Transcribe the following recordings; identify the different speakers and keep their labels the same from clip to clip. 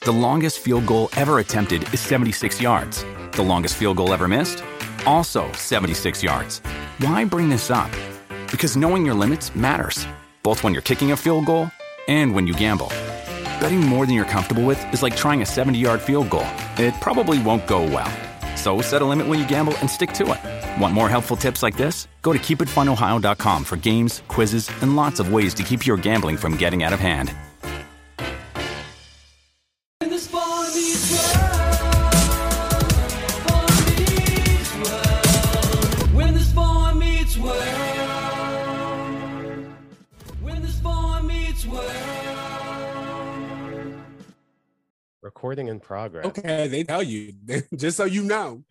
Speaker 1: The longest field goal ever attempted is 76 yards. The longest field goal ever missed? Also 76 yards. Why bring this up? Because knowing your limits matters, both when you're kicking a field goal and when you gamble. Betting more than you're comfortable with is like trying a 70-yard field goal. It probably won't go well. So set a limit when you gamble and stick to it. Want more helpful tips like this? Go to keepitfunohio.com for games, quizzes, and lots of ways to keep your gambling from getting out of hand.
Speaker 2: Recording in progress.
Speaker 3: Okay, they tell you just so you know.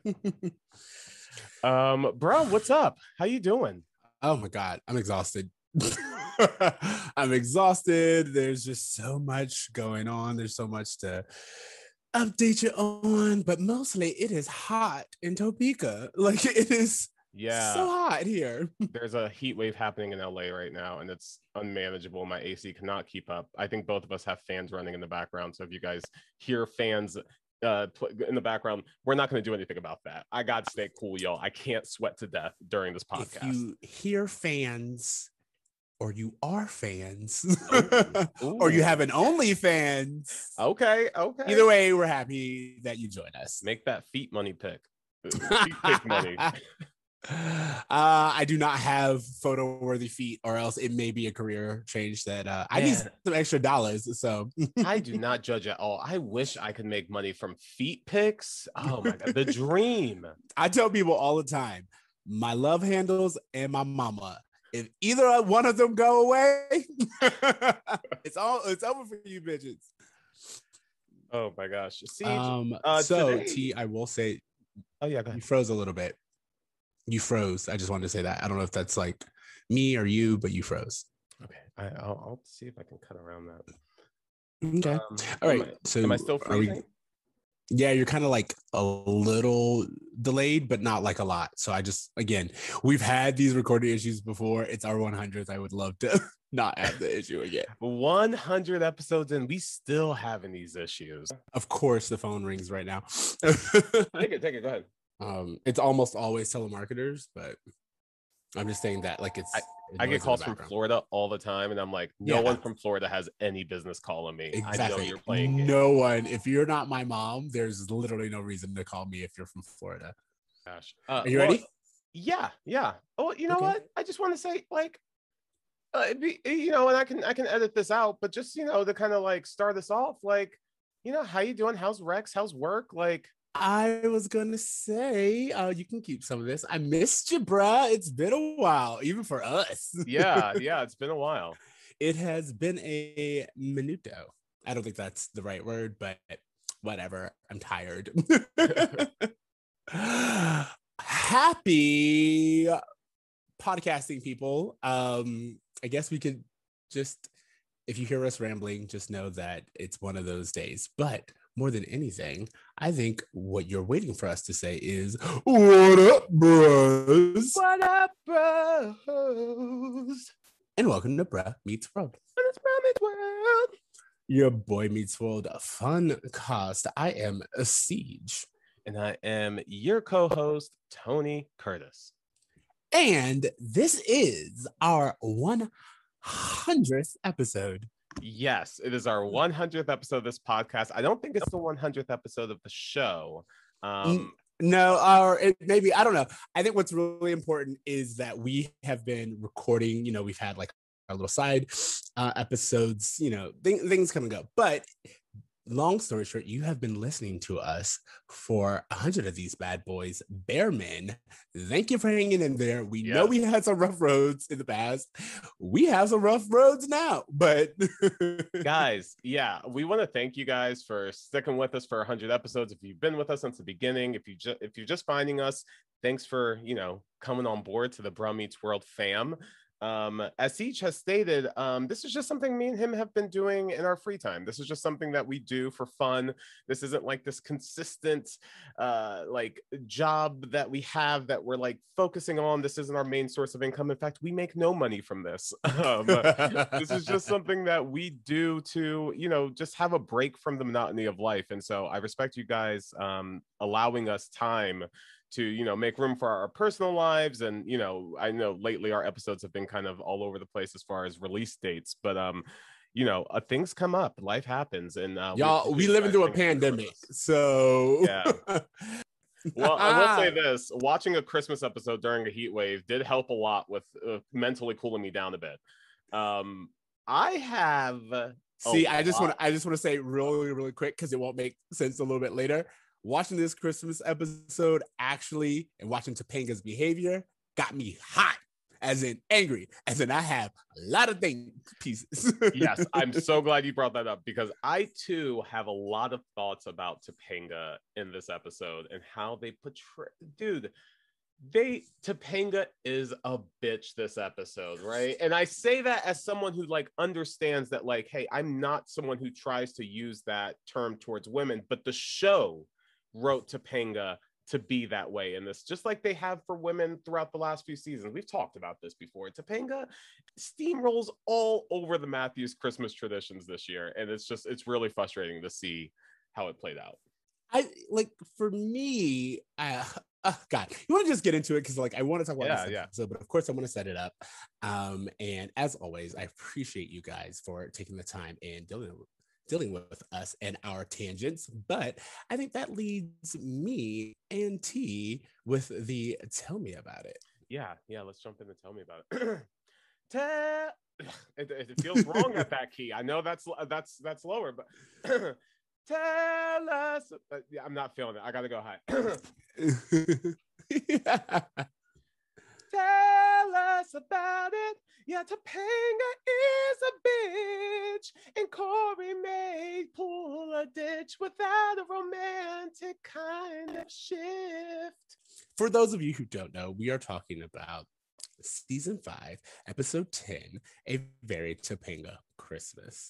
Speaker 2: Bro, what's up? How you doing?
Speaker 3: Oh my God, I'm exhausted. I'm exhausted. There's just so much going on. There's so much to update you on, but mostly it is hot in Topeka. Like it is so hot here.
Speaker 2: There's a heat wave happening in LA right now, and it's unmanageable. My AC cannot keep up. I think both of us have fans running in the background. So if you guys hear fans in the background, we're not going to do anything about that. I got to stay cool, y'all. I can't sweat to death during this podcast.
Speaker 3: If you hear fans, or you are fans,
Speaker 2: Ooh.
Speaker 3: or you have an OnlyFans.
Speaker 2: Okay.
Speaker 3: Either way, we're happy that you join us.
Speaker 2: Make that feet money pick. Feet pick money.
Speaker 3: I do not have photo worthy feet, or else it may be a career change that I need some extra dollars. So
Speaker 2: I do not judge at all. I wish I could make money from feet pics. Oh my God, the dream.
Speaker 3: I tell people all the time, my love handles and my mama, if either one of them go away, it's over for you bitches.
Speaker 2: Oh my gosh. See,
Speaker 3: so
Speaker 2: today...
Speaker 3: T, I will say,
Speaker 2: oh yeah, go ahead.
Speaker 3: You froze a little bit. You froze. I just wanted to say that. I don't know if that's like me or you, but you froze.
Speaker 2: Okay. I'll see if I can cut around that.
Speaker 3: Okay. All right.
Speaker 2: Am I still freezing?
Speaker 3: Yeah, you're kind of like a little delayed, but not like a lot. So again, we've had these recording issues before. It's our 100th. I would love to not have the issue again.
Speaker 2: 100 episodes and we still having these issues.
Speaker 3: Of course, the phone rings right now.
Speaker 2: Take it. Go ahead.
Speaker 3: It's almost always telemarketers, but I'm just saying that like
Speaker 2: I get calls from Florida all the time, and I'm like, no one from Florida has any business calling me.
Speaker 3: Exactly.
Speaker 2: I know you're playing games.
Speaker 3: No one. If you're not my mom, there's literally no reason to call me if you're from Florida.
Speaker 2: Gosh.
Speaker 3: Are you ready?
Speaker 2: Yeah. Oh, you know what? I just want to say, like, and I can edit this out, but just to kind of like start us off, like, how you doing? How's Rex? How's work? Like.
Speaker 3: I was gonna say, you can keep some of this. I missed you, bruh. It's been a while, even for us.
Speaker 2: Yeah, it's been a while.
Speaker 3: It has been a minuto. I don't think that's the right word, but whatever. I'm tired. Happy podcasting, people. I guess we could just, if you hear us rambling, just know that it's one of those days. But more than anything, I think what you're waiting for us to say is, what up, bros?
Speaker 2: What up, bros?
Speaker 3: And welcome to Bruh Meets World.
Speaker 2: It's Bruh Meets World.
Speaker 3: Your boy meets world fun cast. I am a Siege.
Speaker 2: And I am your co-host, Tony Curtis.
Speaker 3: And this is our 100th episode.
Speaker 2: Yes, it is our 100th episode of this podcast. I don't think it's the 100th episode of the show.
Speaker 3: No, maybe, I don't know. I think what's really important is that we have been recording, we've had like our little side episodes, things come and go. But long story short, you have been listening to us for 100 of these bad boys, bear men. Thank you for hanging in there. We know we had some rough roads in the past. We have some rough roads now, but
Speaker 2: guys, we want to thank you guys for sticking with us for 100 episodes. If you've been with us since the beginning, if you're just finding us, thanks for coming on board to the Bruh Meets World fam. As Siege has stated, this is just something me and him have been doing in our free time. This is just something that we do for fun. This isn't like this consistent like job that we have that we're like focusing on. This isn't our main source of income. In fact, we make no money from this. This is just something that we do to, you know, just have a break from the monotony of life. And so I respect you guys allowing us time to, you know, make room for our personal lives. And, you know, I know lately our episodes have been kind of all over the place as far as release dates, but you know, things come up, life happens, and
Speaker 3: y'all, we live into a pandemic, so
Speaker 2: yeah. Well, I will say this: watching a Christmas episode during a heat wave did help a lot with mentally cooling me down a bit. I have
Speaker 3: I just want to say really quick, because it won't make sense a little bit later. Watching this Christmas episode actually, and watching Topanga's behavior, got me hot, as in angry, as in I have a lot of things pieces.
Speaker 2: Yes, I'm so glad you brought that up, because I too have a lot of thoughts about Topanga in this episode and how they portray. Dude, Topanga is a bitch this episode, right? And I say that as someone who like understands that, like, hey, I'm not someone who tries to use that term towards women, but the show wrote Topanga to be that way in this, just like they have for women throughout the last few seasons. We've talked about this before. Topanga steamrolls all over the Matthews Christmas traditions this year, and it's really frustrating to see how it played out.
Speaker 3: For me, God, you want to just get into it, because like I want to talk about this episode, but of course I want to set it up. And as always, I appreciate you guys for taking the time and dealing with us and our tangents. But I think that leads me and T with the tell me about it.
Speaker 2: Yeah, let's jump in and tell me about it. It feels wrong at that key. I know that's lower, but tell us. Yeah, I'm not feeling it. I gotta go high. Tell us about it. Yeah, Topanga is a bitch, and Corey may pull a ditch without a romantic kind of shift.
Speaker 3: For those of you who don't know, we are talking about season 5, episode 10, A Very Topanga Christmas.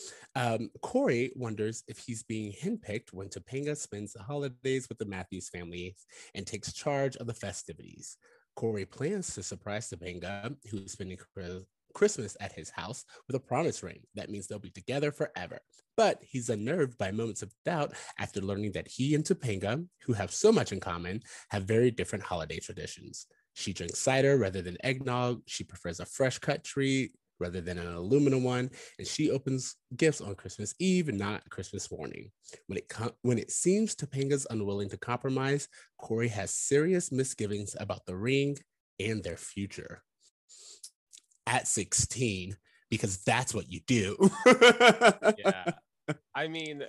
Speaker 3: Corey wonders if he's being handpicked when Topanga spends the holidays with the Matthews family and takes charge of the festivities. Corey plans to surprise Topanga, who's spending Christmas at his house, with a promise ring. That means they'll be together forever. But he's unnerved by moments of doubt after learning that he and Topanga, who have so much in common, have very different holiday traditions. She drinks cider rather than eggnog. She prefers a fresh cut tree rather than an aluminum one, and she opens gifts on Christmas Eve and not Christmas morning. When it seems Topanga's unwilling to compromise, Corey has serious misgivings about the ring and their future. At 16, because that's what you do.
Speaker 2: Yeah. I mean,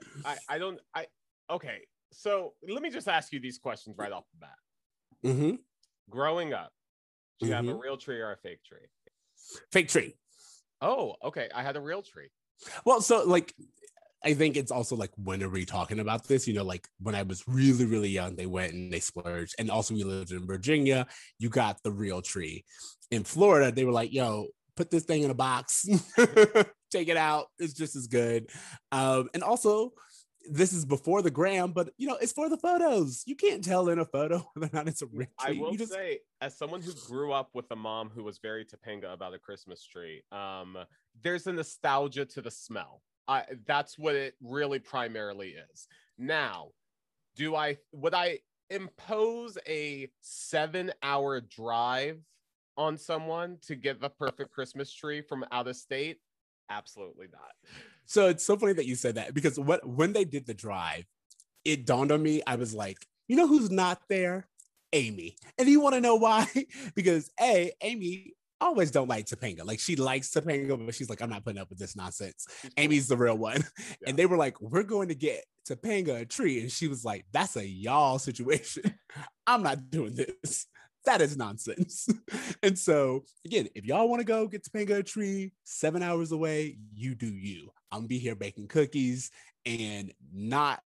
Speaker 2: okay. So let me just ask you these questions right off the bat.
Speaker 3: Mm-hmm.
Speaker 2: Growing up, do you have a real tree or a fake tree?
Speaker 3: Fake tree.
Speaker 2: Oh, okay. I had a real tree.
Speaker 3: Well, so like, I think it's also like, when are we talking about this? You know, like when I was really, really young, they went and they splurged. And also we lived in Virginia. You got the real tree. In Florida, they were like, yo, put this thing in a box, take it out. It's just as good. And also, this is before the gram, but you know, it's for the photos. You can't tell in a photo whether or not it's a real tree.
Speaker 2: I will say, as someone who grew up with a mom who was very Topanga about a Christmas tree, there's a nostalgia to the smell. That's what it really primarily is. Now, would I impose a 7-hour drive on someone to get the perfect Christmas tree from out of state? Absolutely not.
Speaker 3: So it's so funny that you said that, because when they did the drive, it dawned on me. I was like, you know who's not there? Amy. And you want to know why? Because Amy always don't like Topanga. Like, she likes Topanga, but she's like, I'm not putting up with this nonsense. Amy's the real one. Yeah. And they were like, we're going to get Topanga a tree. And she was like, that's a y'all situation. I'm not doing this. That is nonsense. And so, again, if y'all want to go get Topanga a tree 7 hours away, you do you. I'm gonna be here baking cookies and not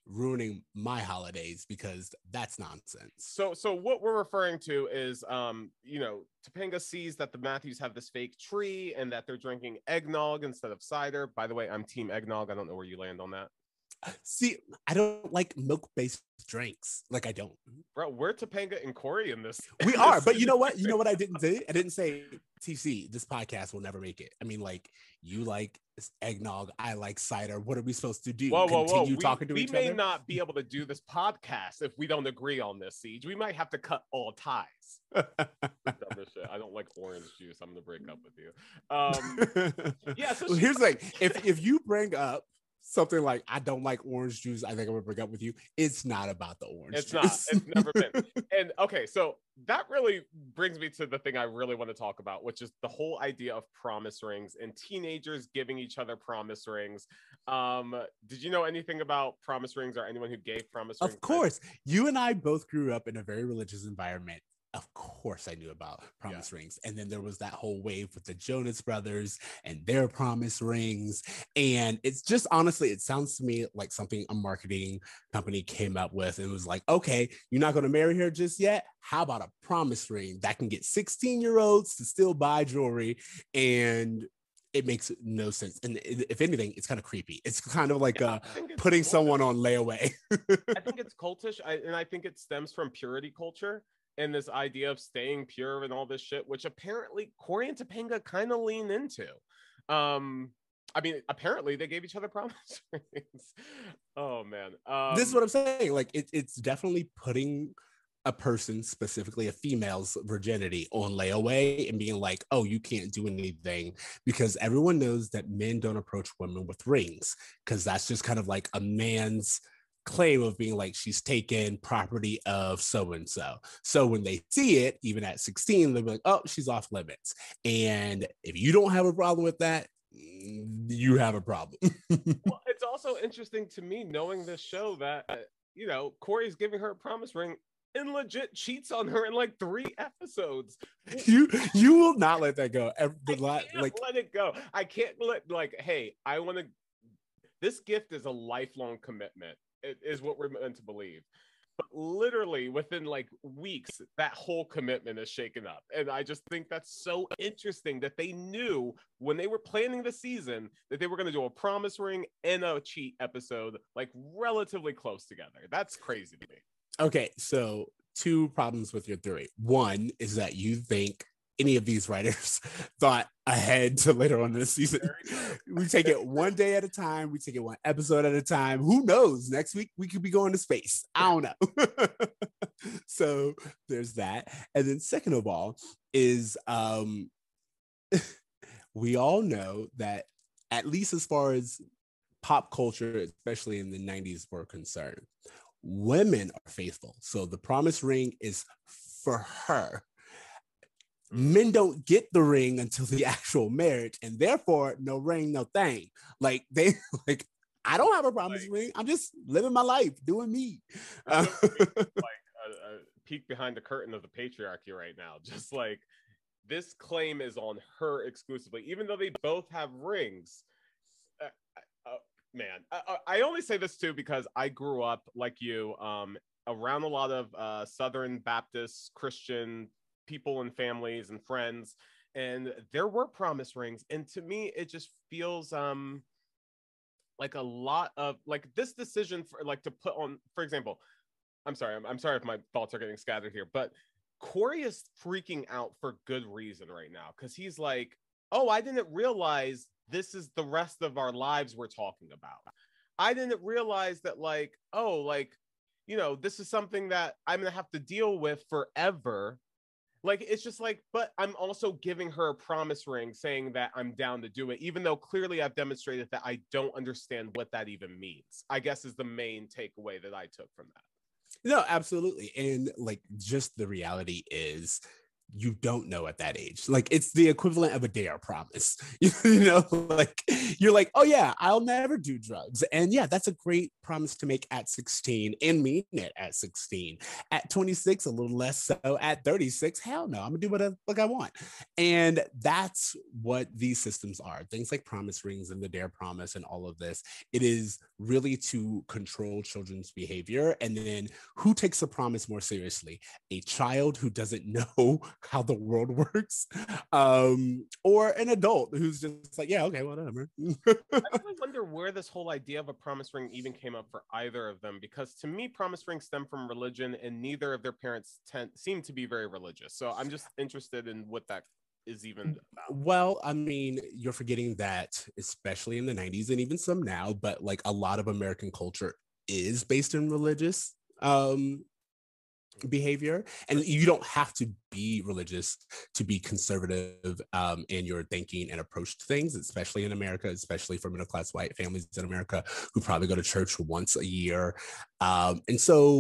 Speaker 3: ruining my holidays because that's nonsense.
Speaker 2: So what we're referring to is, Topanga sees that the Matthews have this fake tree and that they're drinking eggnog instead of cider. By the way, I'm team eggnog. I don't know where you land on that.
Speaker 3: See, I don't like milk-based drinks. Like, I don't.
Speaker 2: Bro, we're Topanga and Corey in this.
Speaker 3: We are, but you know what? You know what I didn't say? I didn't say, TC, this podcast will never make it. I mean, like, you like eggnog, I like cider. What are we supposed to do?
Speaker 2: Whoa.
Speaker 3: Talking to each other?
Speaker 2: We may not be able to do this podcast if we don't agree on this, Siege. We might have to cut all ties. I don't like orange juice. I'm going to break up with you. Yeah, so
Speaker 3: well, here's the thing. If you bring up something like, I don't like orange juice, I think I'm gonna break up with you, it's not about the orange juice.
Speaker 2: It's never been. And okay, so that really brings me to the thing I really want to talk about, which is the whole idea of promise rings and teenagers giving each other promise rings. Did you know anything about promise rings or anyone who gave promise rings?
Speaker 3: Of course. You and I both grew up in a very religious environment. Of course I knew about promise rings. And then there was that whole wave with the Jonas Brothers and their promise rings. And it's just, honestly, it sounds to me like something a marketing company came up with. It was like, okay, you're not going to marry her just yet. How about a promise ring that can get 16-year-olds to still buy jewelry? And it makes no sense. And if anything, it's kind of creepy. It's kind of like putting someone on layaway.
Speaker 2: I think it's cultish. And I think it stems from purity culture. And this idea of staying pure and all this shit, which apparently Corey and Topanga kind of lean into. I mean, apparently they gave each other promise rings. Oh, man.
Speaker 3: This is what I'm saying. Like, it's definitely putting a person, specifically a female's virginity, on layaway and being like, oh, you can't do anything, because everyone knows that men don't approach women with rings, because that's just kind of like a man's claim of being like, she's taken property of so-and-so. So when they see it, even at 16, they'll be like, oh, she's off limits. And if you don't have a problem with that, you have a problem.
Speaker 2: Well, it's also interesting to me, knowing this show, that Corey's giving her a promise ring and legit cheats on her in like 3 episodes.
Speaker 3: You will not let that go.
Speaker 2: I can't let it go. I can't let, like, hey, I want to, this gift is a lifelong commitment. It is what we're meant to believe. But literally within like weeks, that whole commitment is shaken up. And I just think that's so interesting that they knew when they were planning the season that they were going to do a promise ring and a cheat episode, like relatively close together. That's crazy to me.
Speaker 3: Okay, so 2 problems with your theory. One is that you think any of these writers thought ahead to later on in the season. We take it one day at a time. We take it one episode at a time. Who knows? Next week, we could be going to space. I don't know. So there's that. And then second of all is we all know that, at least as far as pop culture, especially in the 90s, were concerned, women are faithful. So the promise ring is for her. Men don't get the ring until the actual marriage, and therefore no ring, no thing. Like, they like, I don't have a promise ring. I'm just living my life, doing me.
Speaker 2: Like a peek behind the curtain of the patriarchy right now. Just like, this claim is on her exclusively, even though they both have rings. Man, I only say this too because I grew up like you, around a lot of Southern Baptist Christian people and families and friends, and there were promise rings, and to me it just feels like a lot of like this decision for like to put on, for example, I'm sorry if my thoughts are getting scattered here, but Corey is freaking out for good reason right now, because he's like, oh, I didn't realize this is the rest of our lives we're talking about. I didn't realize that, like, oh, like, this is something that I'm gonna have to deal with forever. Like, it's just like, but I'm also giving her a promise ring saying that I'm down to do it, even though clearly I've demonstrated that I don't understand what that even means, I guess, is the main takeaway that I took from that.
Speaker 3: No, absolutely. And like, just the reality is, you don't know at that age. Like it's the equivalent of a dare promise. You know, like you're like, oh yeah, I'll never do drugs. And yeah, that's a great promise to make at 16 and mean it at 16. At 26, a little less so. At 36, hell no, I'm gonna do whatever I want. And that's what these systems are. Things like promise rings and the dare promise and all of this. It is really to control children's behavior. And then who takes a promise more seriously? A child who doesn't know how the world works, or an adult who's just like, yeah, okay, whatever.
Speaker 2: I really wonder where this whole idea of a promise ring even came up for either of them, because to me, promise rings stem from religion, and neither of their parents seem to be very religious. So I'm just interested in what that is even about.
Speaker 3: Well, I mean, you're forgetting that, especially in the 90s and even some now, but like a lot of American culture is based in religious behavior, and you don't have to be religious to be conservative in your thinking and approach to things, especially in America, especially for middle class white families in America who probably go to church once a year. And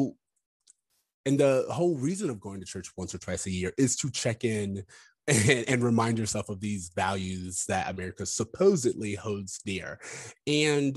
Speaker 3: the whole reason of going to church once or twice a year is to check in and remind yourself of these values that America supposedly holds dear. And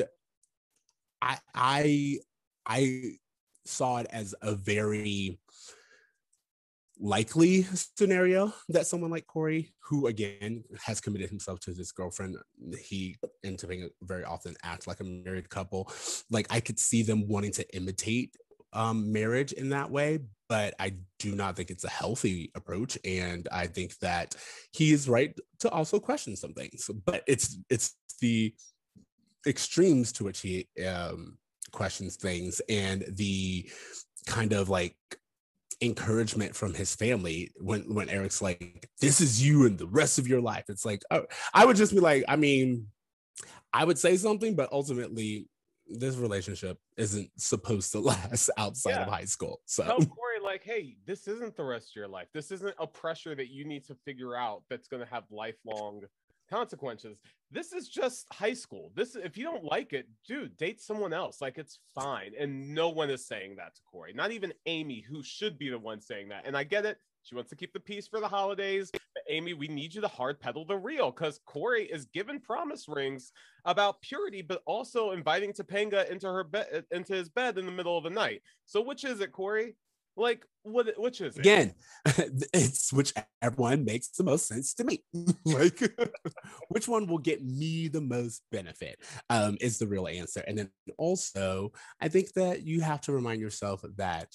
Speaker 3: I saw it as a very likely scenario that someone like Corey, who again has committed himself to his girlfriend, he and Topanga very often act like a married couple. Like I could see them wanting to imitate marriage in that way, but I do not think it's a healthy approach. And I think that he is right to also question some things, but it's the extremes to which he questions things and the kind of like encouragement from his family when Eric's like, this is you and the rest of your life. It's like, oh, I would just be like, I mean, I would say something, but ultimately this relationship isn't supposed to last outside of high school. So
Speaker 2: tell Corey, like, hey, this isn't the rest of your life. This isn't a pressure that you need to figure out that's going to have lifelong consequences. This is just high school. This, if you don't like it, dude, date someone else. Like, it's fine. And no one is saying that to Corey, not even Amy, who should be the one saying that. And I get it, she wants to keep the peace for the holidays, but Amy, we need you to hard pedal the real, because Corey is given promise rings about purity, but also inviting Topanga into his bed in the middle of the night. So which is it, Corey? Like, which is it?
Speaker 3: Again, it's whichever one makes the most sense to me. Like, which one will get me the most benefit is the real answer. And then also, I think that you have to remind yourself that,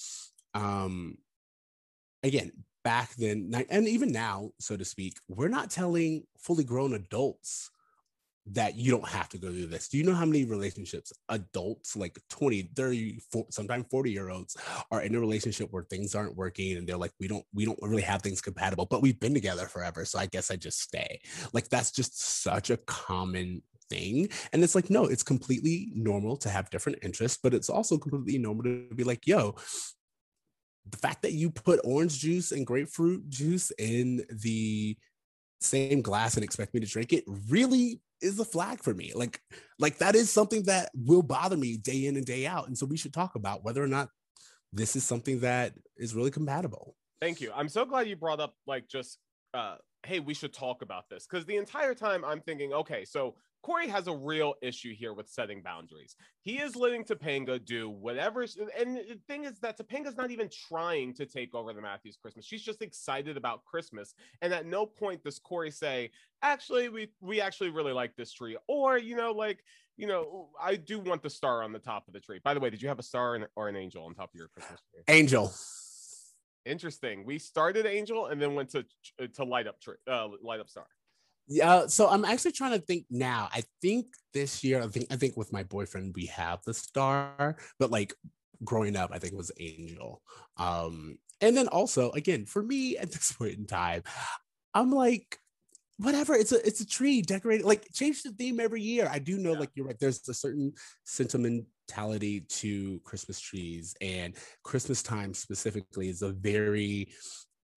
Speaker 3: again, back then, and even now, so to speak, we're not telling fully grown adults that you don't have to go through this. Do you know how many relationships adults, like 20, 30, 40, sometimes 40-year-olds, are in a relationship where things aren't working and they're like, we don't really have things compatible, but we've been together forever, so I guess I just stay. Like, that's just such a common thing. And it's like, no, it's completely normal to have different interests, but it's also completely normal to be like, yo, the fact that you put orange juice and grapefruit juice in the same glass and expect me to drink it really is a flag for me. Like that is something that will bother me day in and day out. And so we should talk about whether or not this is something that is really compatible.
Speaker 2: Thank you. I'm so glad you brought up, like, just, hey, we should talk about this. Because the entire time I'm thinking, okay, so Corey has a real issue here with setting boundaries. He is letting Topanga do whatever. And the thing is that Topanga's not even trying to take over the Matthews Christmas. She's just excited about Christmas. And at no point does Corey say, actually, we actually really like this tree. Or, I do want the star on the top of the tree. By the way, did you have a star or an angel on top of your Christmas tree?
Speaker 3: Angel.
Speaker 2: Interesting. We started angel and then went to light up star.
Speaker 3: Yeah, so I'm actually trying to think now. I think this year, I think with my boyfriend we have the star, but like growing up, I think it was angel. And then also, again, for me at this point in time, I'm like, whatever, it's a tree decorated, like change the theme every year. I do know, like, you're right, there's a certain sentimentality to Christmas trees, and Christmas time specifically is a very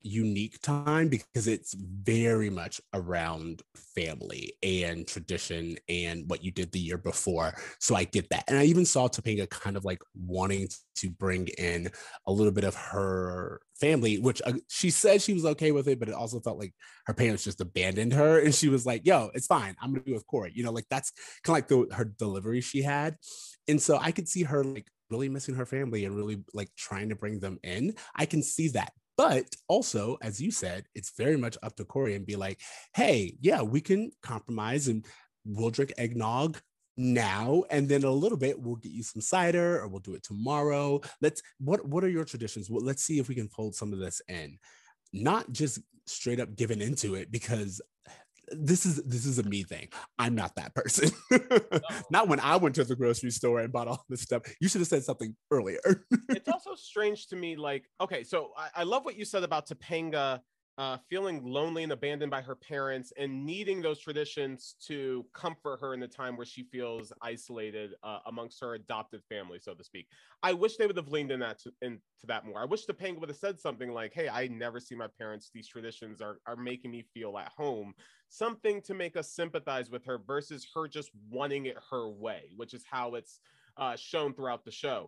Speaker 3: unique time because it's very much around family and tradition and what you did the year before. So I get that. And I even saw Topanga kind of like wanting to bring in a little bit of her family, which she said she was okay with it, but it also felt like her parents just abandoned her. And she was like, yo, it's fine. I'm going to be with Corey. You know, like that's kind of like her delivery she had. And so I could see her like really missing her family and really like trying to bring them in. I can see that. But also, as you said, it's very much up to Corey and be like, hey, yeah, we can compromise and we'll drink eggnog now. And then a little bit, we'll get you some cider or we'll do it tomorrow. What are your traditions? Well, let's see if we can fold some of this in. Not just straight up giving into it because this is a me thing. I'm not that person. Not when I went to the grocery store and bought all this stuff. You should have said something earlier.
Speaker 2: It's also strange to me, like, okay, so I love what you said about Topanga feeling lonely and abandoned by her parents and needing those traditions to comfort her in the time where she feels isolated amongst her adopted family, so to speak. I wish they would have leaned into that more. I wish Topanga would have said something like, hey, I never see my parents. These traditions are making me feel at home. Something to make us sympathize with her versus her just wanting it her way, which is how it's shown throughout the show.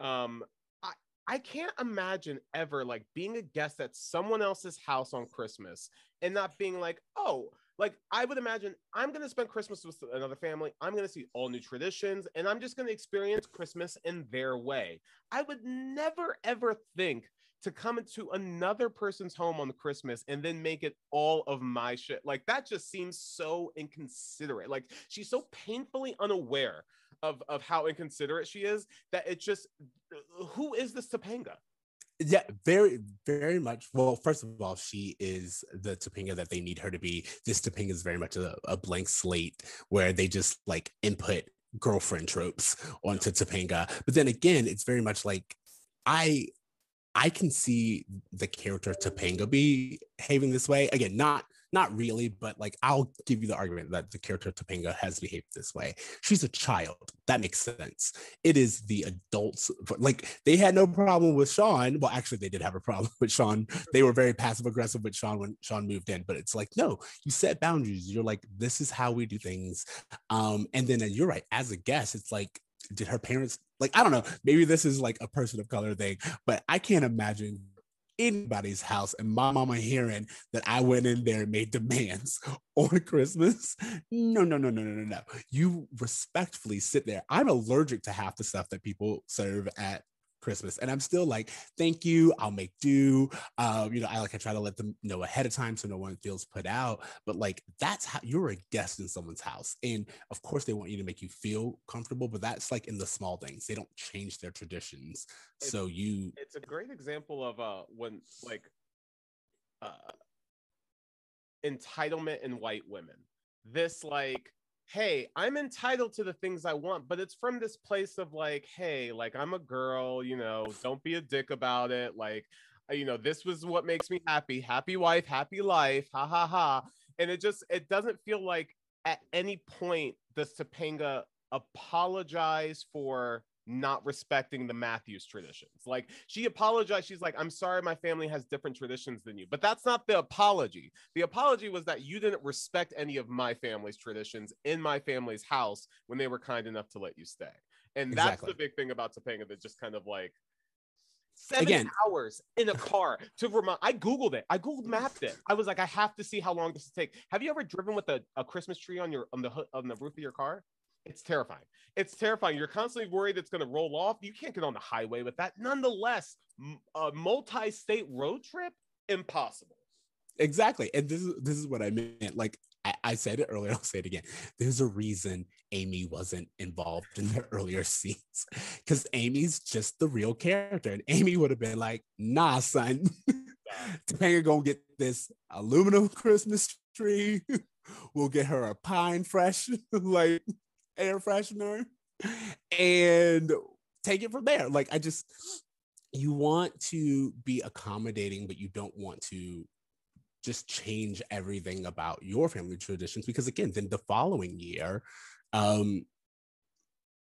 Speaker 2: I can't imagine ever like being a guest at someone else's house on Christmas and not being like, oh, like I would imagine I'm going to spend Christmas with another family. I'm going to see all new traditions and I'm just going to experience Christmas in their way. I would never, ever think to come into another person's home on Christmas and then make it all of my shit. Like that just seems so inconsiderate. Like she's so painfully unaware of how inconsiderate she is that it just, who is this Topanga?
Speaker 3: Yeah, very, very much. Well, first of all, she is the Topanga that they need her to be. This Topanga is very much a blank slate where they just like input girlfriend tropes onto Topanga. But then again, it's very much like I can see the character Topanga behaving this way. Again, not really, but like I'll give you the argument that the character Topanga has behaved this way. She's a child. That makes sense. It is the adults. Like they had no problem with Sean. Well, actually, they did have a problem with Sean. They were very passive aggressive with Sean when Sean moved in. But it's like, no, you set boundaries. You're like, this is how we do things. And then you're right. As a guest, it's like, did her parents like, I don't know, maybe this is like a person of color thing, but I can't imagine anybody's house and my mama hearing that I went in there and made demands on Christmas. No. You respectfully sit there. I'm allergic to half the stuff that people serve at Christmas, and I'm still like, thank you, I'll make do. I try to let them know ahead of time so no one feels put out. But like, that's how you're a guest in someone's house, and of course they want you to make you feel comfortable, but that's like in the small things. They don't change their traditions. It's a
Speaker 2: great example of when like entitlement in white women. This like, hey, I'm entitled to the things I want, but it's from this place of like, hey, like I'm a girl, don't be a dick about it. Like, this was what makes me happy. Happy wife, happy life. Ha ha ha. And it doesn't feel like at any point does Topanga apologize for not respecting the Matthews traditions. Like she apologized. She's like, I'm sorry, my family has different traditions than you. But that's not the apology. The apology was that you didn't respect any of my family's traditions in my family's house when they were kind enough to let you stay. And that's the big thing about Topanga that just kind of like 7 hours in a car to Vermont. I Googled it. I Googled mapped it. I was like, I have to see how long this will take. Have you ever driven with a Christmas tree on the roof of your car? It's terrifying. It's terrifying. You're constantly worried it's going to roll off. You can't get on the highway with that. Nonetheless, a multi-state road trip, impossible.
Speaker 3: Exactly. And this is what I meant. Like I said it earlier, I'll say it again. There's a reason Amy wasn't involved in the earlier scenes because Amy's just the real character. And Amy would have been like, nah, son, Topanga gonna get this aluminum Christmas tree. We'll get her a pine fresh, like air freshener, and take it from there. Like you want to be accommodating, but you don't want to just change everything about your family traditions, because again, then the following year,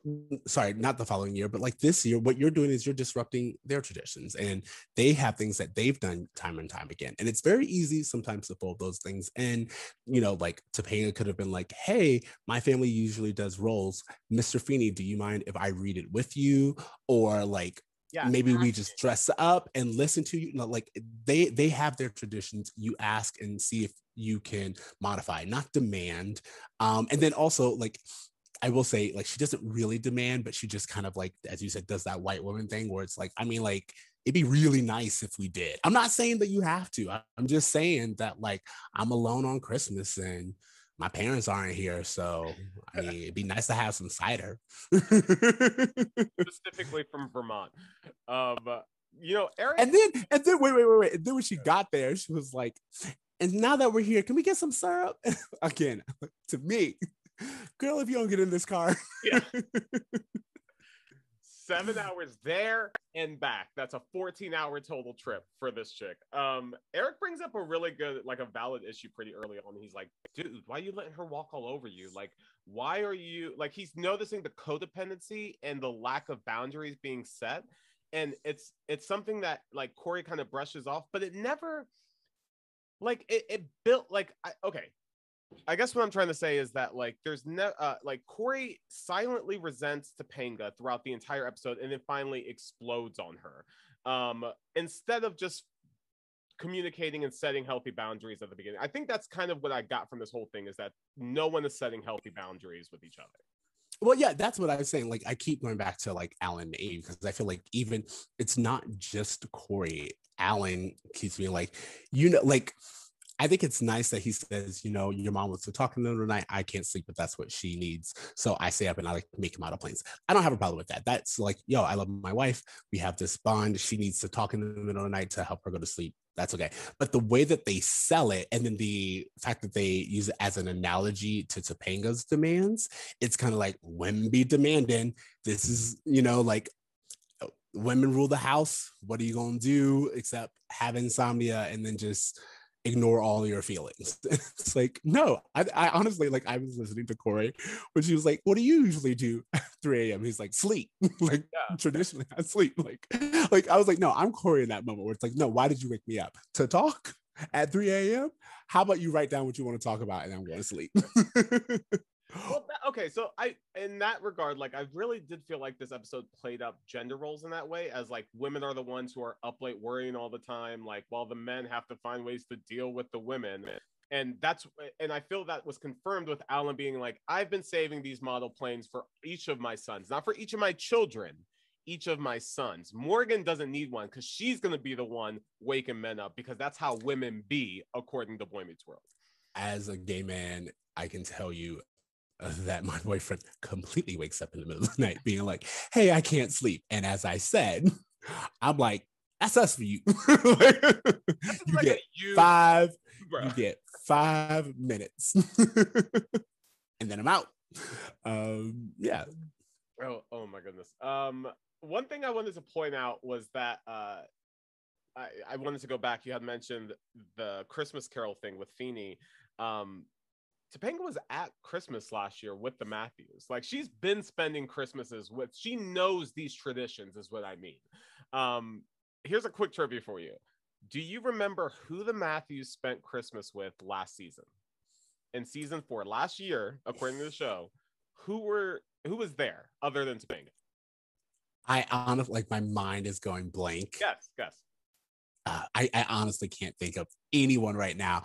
Speaker 3: sorry, not the following year, but like this year, what you're doing is you're disrupting their traditions, and they have things that they've done time and time again. And it's very easy sometimes to fold those things. And, like Topanga could have been like, hey, my family usually does roles. Mr. Feeney, do you mind if I read it with you? Or like, maybe we just dress up and listen to you. Like they have their traditions. You ask and see if you can modify, not demand. And then also like, I will say, like, she doesn't really demand, but she just kind of like, as you said, does that white woman thing where it's like, I mean, like, it'd be really nice if we did. I'm not saying that you have to. I'm just saying that, like, I'm alone on Christmas and my parents aren't here. So, I mean, it'd be nice to have some cider.
Speaker 2: Specifically from Vermont. Eric.
Speaker 3: And then, wait. And then when she got there, she was like, and now that we're here, can we get some syrup? Again, to me, girl, if you don't get in this car.
Speaker 2: Yeah. 7 hours there and back. That's a 14-hour total trip for this chick. Eric brings up a really good, like a valid issue pretty early on. He's like, dude, why are you letting her walk all over you? Like, why are you, like, he's noticing the codependency and the lack of boundaries being set. And it's something that like Corey kind of brushes off, but it never, like, it built, like, okay. I guess what I'm trying to say is that like there's no like Corey silently resents Topanga throughout the entire episode and then finally explodes on her instead of just communicating and setting healthy boundaries at the beginning. I think that's kind of what I got from this whole thing, is that no one is setting healthy boundaries with each other.
Speaker 3: Well, yeah, that's what I was saying. Like, I keep going back to like Alan and Eve because I feel like even it's not just Corey. Alan keeps being like, like, I think it's nice that he says, your mom wants to talk in the middle of the night. I can't sleep, but that's what she needs. So I stay up and I like make him out of planes. I don't have a problem with that. That's like, I love my wife. We have this bond. She needs to talk in the middle of the night to help her go to sleep. That's okay. But the way that they sell it, and then the fact that they use it as an analogy to Topanga's demands, it's kind of like women be demanding. This is, like, women rule the house. What are you going to do except have insomnia and then just ignore all your feelings? It's like, no, I honestly, like, I was listening to Corey when she was like, what do you usually do at 3 a.m.? He's like, sleep. Like, traditionally I sleep. Like I was like, no, I'm Corey in that moment where it's like, no, why did you wake me up? To talk at 3 a.m.? How about you write down what you want to talk about and I'm going to sleep?
Speaker 2: Well, okay, so in that regard, like, I really did feel like this episode played up gender roles in that way, as like women are the ones who are up late worrying all the time, like, while the men have to find ways to deal with the women. And I feel that was confirmed with Alan being like, I've been saving these model planes for each of my sons, not for each of my children, each of my sons. Morgan doesn't need one because she's going to be the one waking men up, because that's how women be, according to Boy Meets World.
Speaker 3: As a gay man, I can tell you that my boyfriend completely wakes up in the middle of the night being like, hey, I can't sleep. And as I said, I'm like, that's us for you. You get 5 minutes and then I'm out. Yeah.
Speaker 2: Oh my goodness. One thing I wanted to point out was that I wanted to go back. You had mentioned the Christmas Carol thing with Feeney. Topanga was at Christmas last year with the Matthews. Like, she's been spending Christmases with, she knows these traditions is what I mean. Here's a quick trivia for you. Do you remember who the Matthews spent Christmas with last season? In season 4, last year, according to the show, who was there other than Topanga?
Speaker 3: I honestly, like, my mind is going blank.
Speaker 2: Yes.
Speaker 3: I honestly can't think of anyone right now.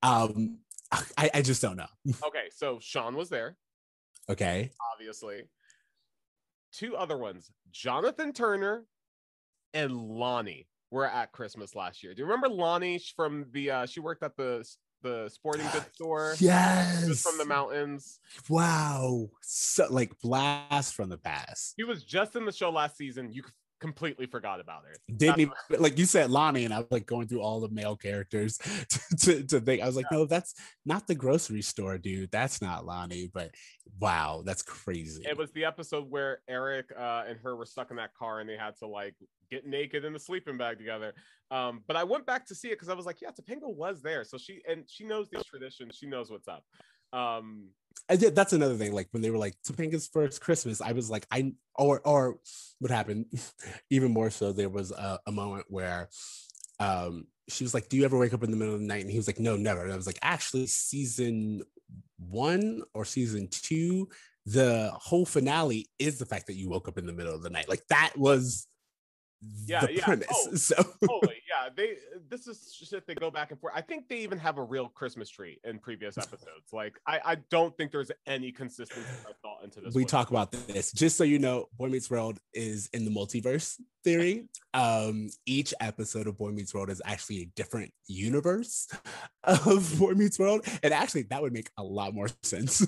Speaker 3: I just don't know.
Speaker 2: Okay, so Sean was there.
Speaker 3: Okay.
Speaker 2: Obviously. 2 other ones, Jonathan Turner and Lonnie, were at Christmas last year. Do you remember Lonnie from the she worked at the sporting goods store?
Speaker 3: Yes.
Speaker 2: She was from the mountains.
Speaker 3: Wow. So, like, blast from the past.
Speaker 2: He was just in the show last season. You completely forgot about her.
Speaker 3: Didn't even, like you said, Lonnie, and I was like going through all the male characters to think. I was like, no, that's not the grocery store dude. That's not Lonnie. But wow, that's crazy.
Speaker 2: It was the episode where Eric and her were stuck in that car and they had to like get naked in the sleeping bag together. But I went back to see it because I was like, yeah, Topanga was there. So she knows these traditions. She knows what's up.
Speaker 3: That's another thing. Like when they were like Topanga's first Christmas, I was like, or what happened even more so. There was a moment where she was like, "Do you ever wake up in the middle of the night?" And he was like, "No, never." And I was like, "Actually, season 1 or season 2, the whole finale is the fact that you woke up in the middle of the night. Like that was the premise."
Speaker 2: Oh,
Speaker 3: so
Speaker 2: totally. Yeah, this is shit they go back and forth. I think they even have a real Christmas tree in previous episodes. Like I don't think there's any consistency or thought into this.
Speaker 3: we talk about this just so you know. Boy Meets World is in the multiverse theory. Each episode of Boy Meets World is actually a different universe of Boy Meets World, and actually that would make a lot more sense.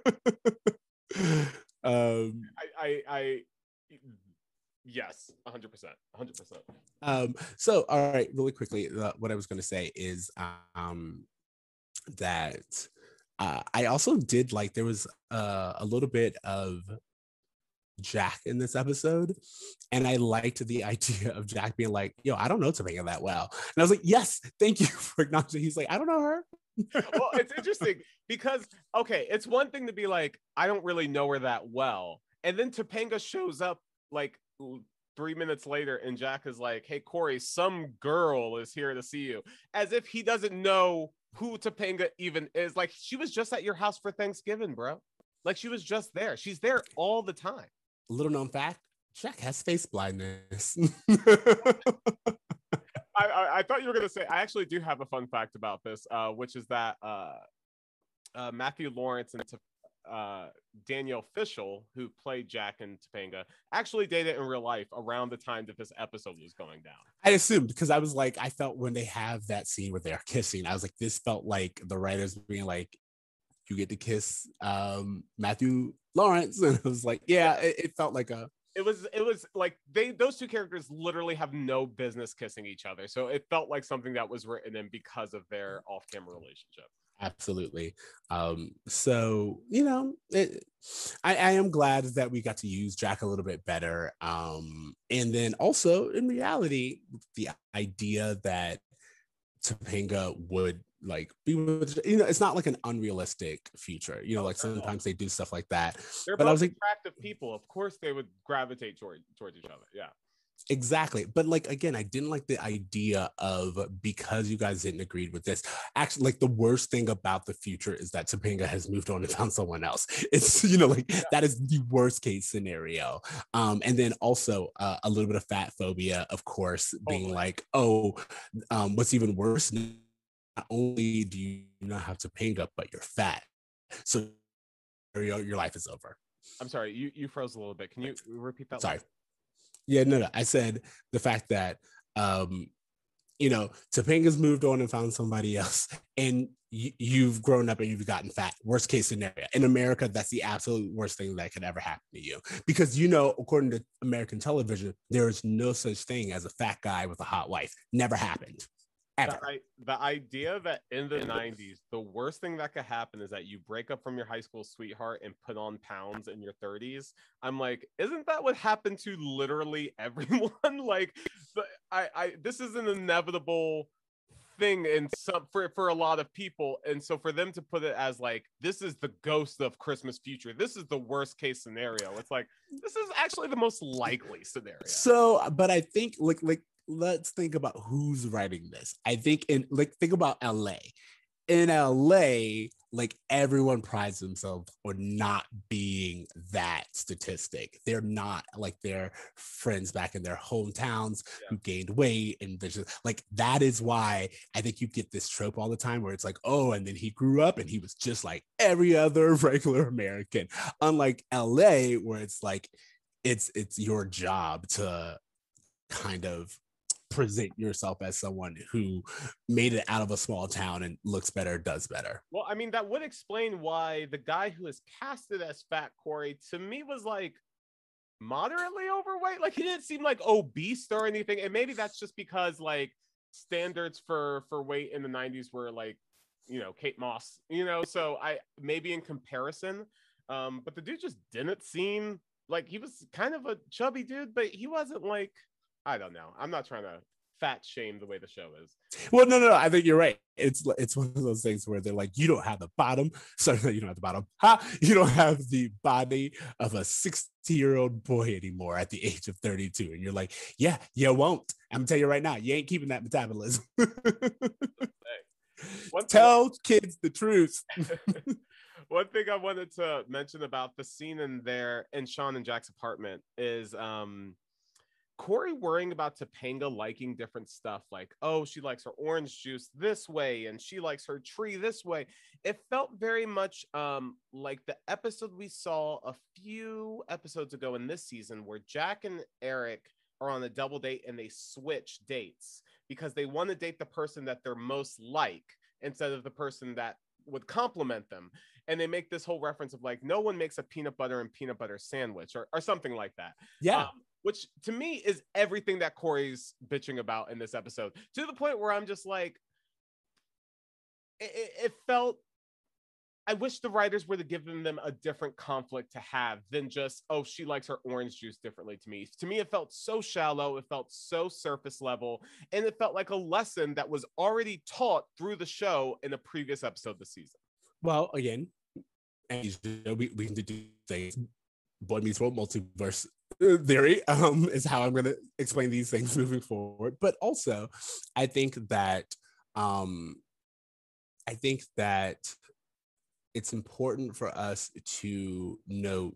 Speaker 2: I yes, 100%.
Speaker 3: So all right, really quickly, what I was going to say is that I also did like there was a little bit of Jack in this episode, and I liked the idea of Jack being like, "Yo, I don't know Topanga that well," and I was like, "Yes, thank you for acknowledging." He's like, "I don't know her."
Speaker 2: Well, it's interesting because okay, it's one thing to be like, I don't really know her that well, and then Topanga shows up like 3 minutes later, and Jack is like, "Hey, Corey, some girl is here to see you," as if he doesn't know who Topanga even is. Like she was just at your house for Thanksgiving, bro. Like she was just there. She's there all the time.
Speaker 3: Little known fact: Jack has face blindness.
Speaker 2: I thought you were gonna say I actually do have a fun fact about this, which is that Matthew Lawrence and Danielle Fishel, who played Jack and Topanga, actually dated in real life around the time that this episode was going down.
Speaker 3: I assumed because I was like, I felt when they have that scene where they're kissing, I was like, this felt like the writers being like, "You get to kiss Matthew Lawrence," and I was like, yeah, it felt like a.
Speaker 2: It was like those two characters literally have no business kissing each other, so it felt like something that was written in because of their off-camera relationship.
Speaker 3: Absolutely. So you know, I am glad that we got to use Jack a little bit better. And then also in reality, the idea that Topanga would like be with, you know, it's not like an unrealistic future. You know, like sometimes they do stuff like that.
Speaker 2: They're
Speaker 3: but
Speaker 2: both
Speaker 3: I was like,
Speaker 2: attractive people. Of course, they would gravitate towards each other. Yeah.
Speaker 3: exactly. But like again, I didn't like the idea of, because you guys didn't agree with this. Actually, like the worst thing about the future is that Topanga has moved on and found someone else. It's, you know, like that is the worst case scenario. And then also a little bit of fat phobia, of course, being like, oh, what's even worse, not only do you not have Topanga, but you're fat. So your life is over.
Speaker 2: I'm sorry, you froze a little bit. Can you repeat that?
Speaker 3: Sorry. Yeah, no. I said the fact that, you know, Topanga's moved on and found somebody else, and you've grown up and you've gotten fat. Worst case scenario. In America, that's the absolute worst thing that could ever happen to you. Because, you know, according to American television, there is no such thing as a fat guy with a hot wife. Never happened. Ever.
Speaker 2: The idea that in the 90s, the worst thing that could happen is that you break up from your high school sweetheart and put on pounds in your 30s. I'm like, isn't that what happened to literally everyone? Like, this is an inevitable thing in some for a lot of people, and so for them to put it as like, this is the ghost of Christmas future, this is the worst case scenario, it's like, this is actually the most likely scenario.
Speaker 3: So, but I think like let's think about who's writing this. I think think about LA. In LA, like everyone prides themselves on not being that statistic. They're not like their friends back in their hometowns who gained weight, and there's just, like, that is why I think you get this trope all the time where it's like, oh, and then he grew up and he was just like every other regular American. Unlike LA, where it's like it's your job to kind of present yourself as someone who made it out of a small town and looks better, does better.
Speaker 2: Well, I mean, that would explain why the guy who is casted as Fat Corey to me was like moderately overweight. Like he didn't seem like obese or anything. And maybe that's just because like standards for weight in the 90s were like, you know, Kate Moss, you know, so I maybe in comparison. But the dude just didn't seem like, he was kind of a chubby dude, but he wasn't like, I don't know. I'm not trying to fat shame the way the show is.
Speaker 3: Well, no. I think you're right. It's one of those things where they're like, you don't have the bottom. Sorry, you don't have the bottom. You don't have the body of a 60-year-old boy anymore at the age of 32. And you're like, yeah, you won't. I'm gonna tell you right now, you ain't keeping that metabolism. Tell kids the truth.
Speaker 2: One thing I wanted to mention about the scene in Sean and Jack's apartment is Corey worrying about Topanga liking different stuff, like, oh, she likes her orange juice this way and she likes her tree this way. It felt very much like the episode we saw a few episodes ago in this season where Jack and Eric are on a double date and they switch dates because they want to date the person that they're most like instead of the person that would compliment them. And they make this whole reference of like, no one makes a peanut butter and peanut butter sandwich or something like that.
Speaker 3: Yeah.
Speaker 2: Which to me is everything that Corey's bitching about in this episode, to the point where I'm just like, it felt, I wish the writers would have given them a different conflict to have than just, oh, she likes her orange juice differently to me. To me, it felt so shallow. It felt so surface level. And it felt like a lesson that was already taught through the show in a previous episode this season.
Speaker 3: Well, again, and we can do things. Boy Meets World multiverse theory is how I'm going to explain these things moving forward. But also, I think that it's important for us to note,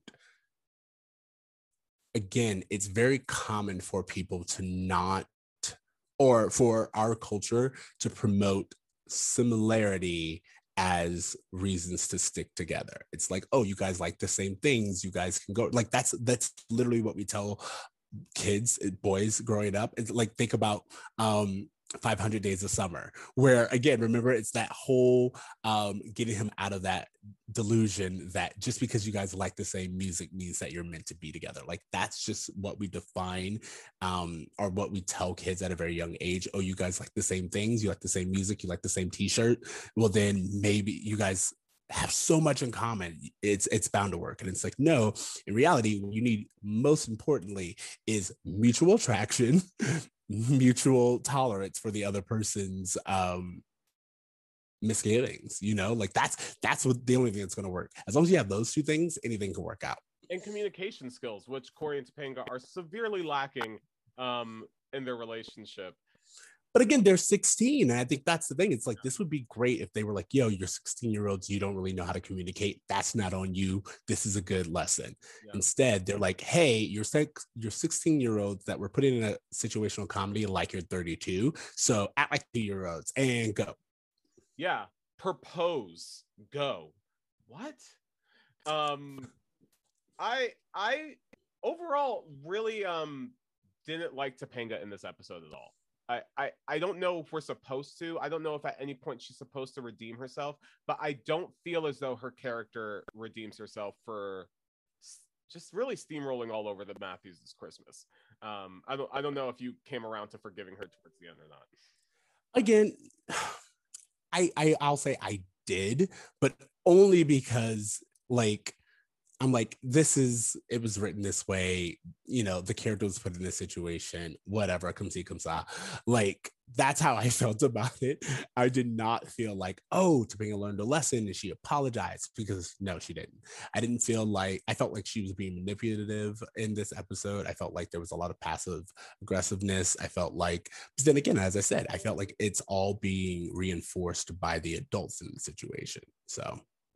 Speaker 3: again, it's very common for people to not, or for our culture to promote similarity as reasons to stick together. It's like, oh, you guys like the same things, you guys can go, like that's literally what we tell kids, boys growing up. It's like, think about 500 Days of Summer, where again, remember, it's that whole getting him out of that delusion that just because you guys like the same music means that you're meant to be together. Like that's just what we define or what we tell kids at a very young age. Oh, you guys like the same things, you like the same music, you like the same t-shirt, well then maybe you guys have so much in common, it's bound to work. And it's like, no, in reality, what you need most importantly is mutual attraction, mutual tolerance for the other person's misgivings, you know, like that's what the only thing that's going to work. As long as you have those two things, anything can work out. And
Speaker 2: communication skills, which Corey and Topanga are severely lacking in their relationship.
Speaker 3: But again, they're 16. And I think that's the thing. It's like, this would be great if they were like, yo, you're 16-year-olds, you don't really know how to communicate. That's not on you. This is a good lesson. Yeah. Instead, they're like, hey, you're 16-year-olds that we're putting in a situational comedy like you're 32. So act like 2-year-olds and go.
Speaker 2: Yeah. Propose. Go. What? I overall really didn't like Topanga in this episode at all. I don't know if we're supposed to. I don't know if at any point she's supposed to redeem herself, but I don't feel as though her character redeems herself for just really steamrolling all over the Matthews' Christmas. I don't know if you came around to forgiving her towards the end or not.
Speaker 3: Again, I'll say I did, but only because like I'm like, it was written this way, you know, the character was put in this situation, whatever, come see, come saw. Like, that's how I felt about it. I did not feel like, oh, Topanga learned a lesson and she apologized, because no, she didn't. I felt like she was being manipulative in this episode. I felt like there was a lot of passive aggressiveness. I felt like, but then again, as I said, I felt like it's all being reinforced by the adults in the situation. So.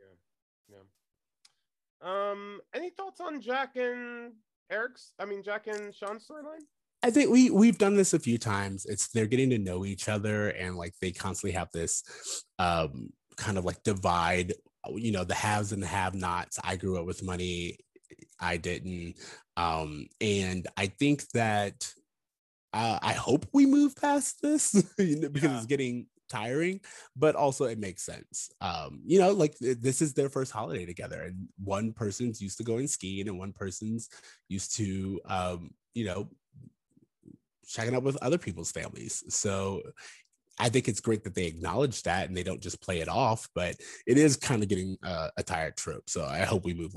Speaker 2: Any thoughts on Jack and Sean's storyline?
Speaker 3: I think we've done this a few times. They're getting to know each other, and like they constantly have this kind of like divide, you know, the haves and the have-nots. I grew up with money, I didn't. And I think that I hope we move past this because it's getting tiring, but also it makes sense. You know, like this is their first holiday together, and one person's used to going skiing and one person's used to you know, checking up with other people's families. So I think it's great that they acknowledge that and they don't just play it off, but it is kind of getting a tired trope. So I hope we move on.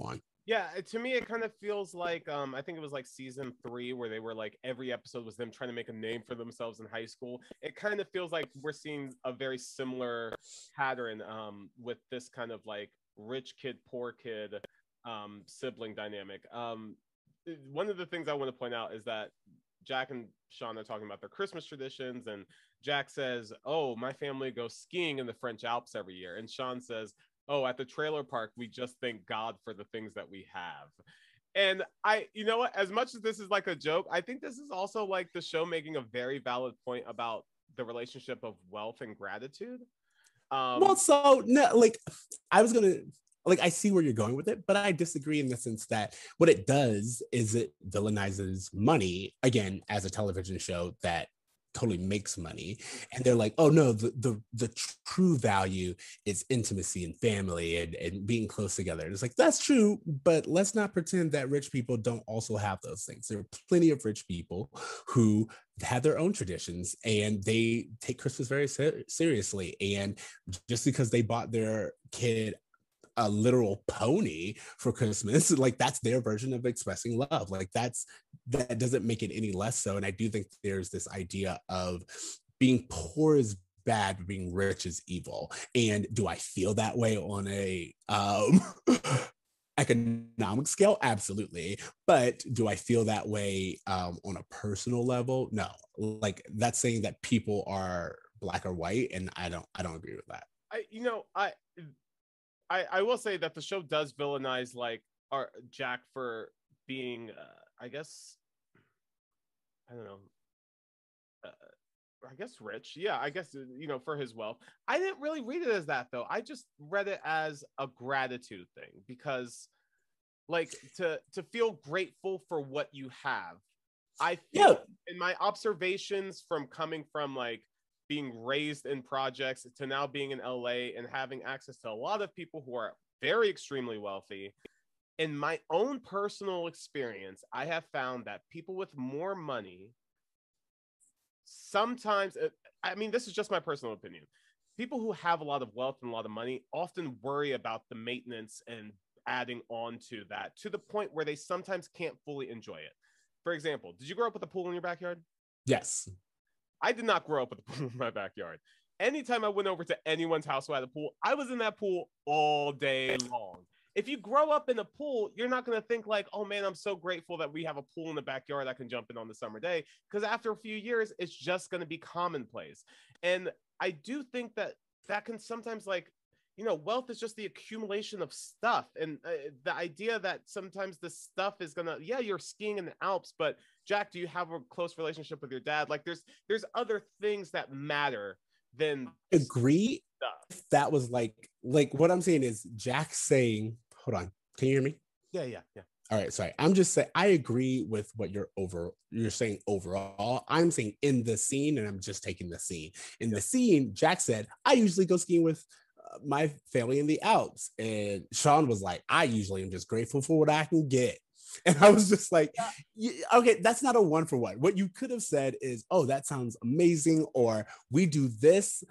Speaker 2: Yeah, to me it kind of feels like I think it was like season 3 where they were like every episode was them trying to make a name for themselves in high school. It kind of feels like we're seeing a very similar pattern with this kind of like rich kid, poor kid sibling dynamic. One of the things I want to point out is that Jack and Sean are talking about their Christmas traditions, and Jack says, "Oh, my family goes skiing in the French Alps every year," and Sean says, "Oh, at the trailer park, we just thank God for the things that we have." And you know what? As much as this is like a joke, I think this is also like the show making a very valid point about the relationship of wealth and gratitude.
Speaker 3: Well, so no, like I was gonna like I see where you're going with it, but I disagree in the sense that what it does is it villainizes money again as a television show that totally makes money, and they're like, oh no, the true value is intimacy and family and being close together. And it's like that's true, but let's not pretend that rich people don't also have those things. There are plenty of rich people who have their own traditions and they take Christmas very seriously, and just because they bought their kid a literal pony for Christmas, like that's their version of expressing love. Like that doesn't make it any less so. And I do think there's this idea of being poor is bad, but being rich is evil. And do I feel that way on a economic scale? Absolutely. But do I feel that way on a personal level? No. Like that's saying that people are black or white, and I don't agree with that.
Speaker 2: I will say that the show does villainize like our Jack for being, I guess, I don't know, I guess rich. Yeah, I guess for his wealth. I didn't really read it as that though. I just read it as a gratitude thing because, like, to feel grateful for what you have. I feel in my observations from coming from like being raised in projects to now being in LA and having access to a lot of people who are very extremely wealthy. In my own personal experience, I have found that people with more money sometimes, I mean, this is just my personal opinion. People who have a lot of wealth and a lot of money often worry about the maintenance and adding on to that to the point where they sometimes can't fully enjoy it. For example, did you grow up with a pool in your backyard?
Speaker 3: Yes.
Speaker 2: I did not grow up with a pool in my backyard. Anytime I went over to anyone's house who had a pool, I was in that pool all day long. If you grow up in a pool, you're not going to think like, oh man, I'm so grateful that we have a pool in the backyard I can jump in on the summer day. Because after a few years, it's just going to be commonplace. And I do think that that can sometimes like, wealth is just the accumulation of stuff. And the idea that sometimes the stuff is gonna, you're skiing in the Alps, but Jack, do you have a close relationship with your dad? Like there's other things that matter than
Speaker 3: agree stuff. That was like what I'm saying is Jack saying, hold on, can you hear me?
Speaker 2: Yeah.
Speaker 3: All right, sorry. I'm just saying I agree with what you're saying overall. I'm saying in the scene, and I'm just taking the scene. In the scene, Jack said, I usually go skiing with my family in the Alps. And Sean was like, I usually am just grateful for what I can get. And I was just like, okay, that's not a one for one. What you could have said is, oh, that sounds amazing. Or we do this,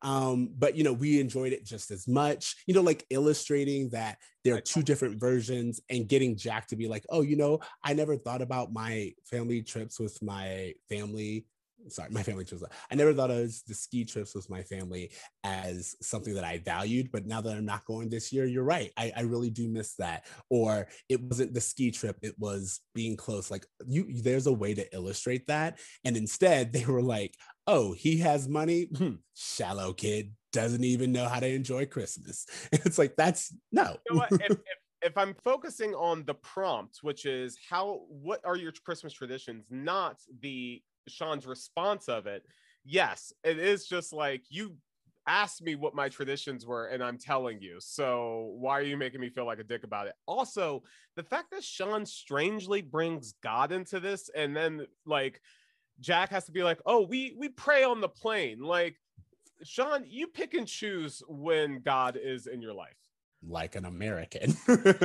Speaker 3: but we enjoyed it just as much, like illustrating that there are two different versions and getting Jack to be like, oh, I never thought about my family trips with my family. Sorry, my family trips. I never thought of the ski trips with my family as something that I valued, but now that I'm not going this year, you're right. I really do miss that. Or it wasn't the ski trip, it was being close. Like there's a way to illustrate that. And instead they were like, oh, he has money. Shallow kid, doesn't even know how to enjoy Christmas. It's like, that's no.
Speaker 2: You know what? If I'm focusing on the prompt, which is what are your Christmas traditions, not the Sean's response of it, yes, it is just like you asked me what my traditions were and I'm telling you, so why are you making me feel like a dick about it? Also, the fact that Sean strangely brings God into this, and then like Jack has to be like, oh, we pray on the plane. Like, Sean, you pick and choose when God is in your life
Speaker 3: like an American.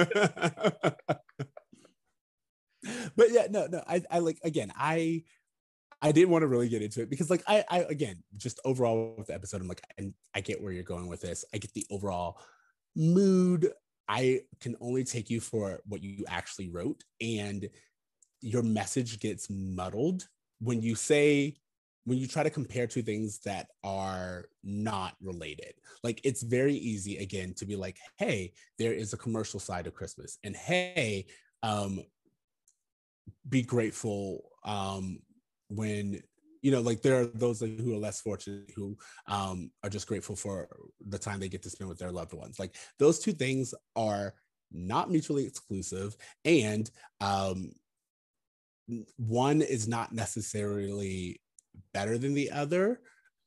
Speaker 3: But yeah, no, I like, again, I didn't want to really get into it because like I again, just overall with the episode, I'm like, I get where you're going with this. I get the overall mood. I can only take you for what you actually wrote, and your message gets muddled when you try to compare two things that are not related. Like, it's very easy again to be like, hey, there is a commercial side of Christmas, and hey, be grateful when like there are those who are less fortunate, who are just grateful for the time they get to spend with their loved ones. Like, those two things are not mutually exclusive, and one is not necessarily better than the other.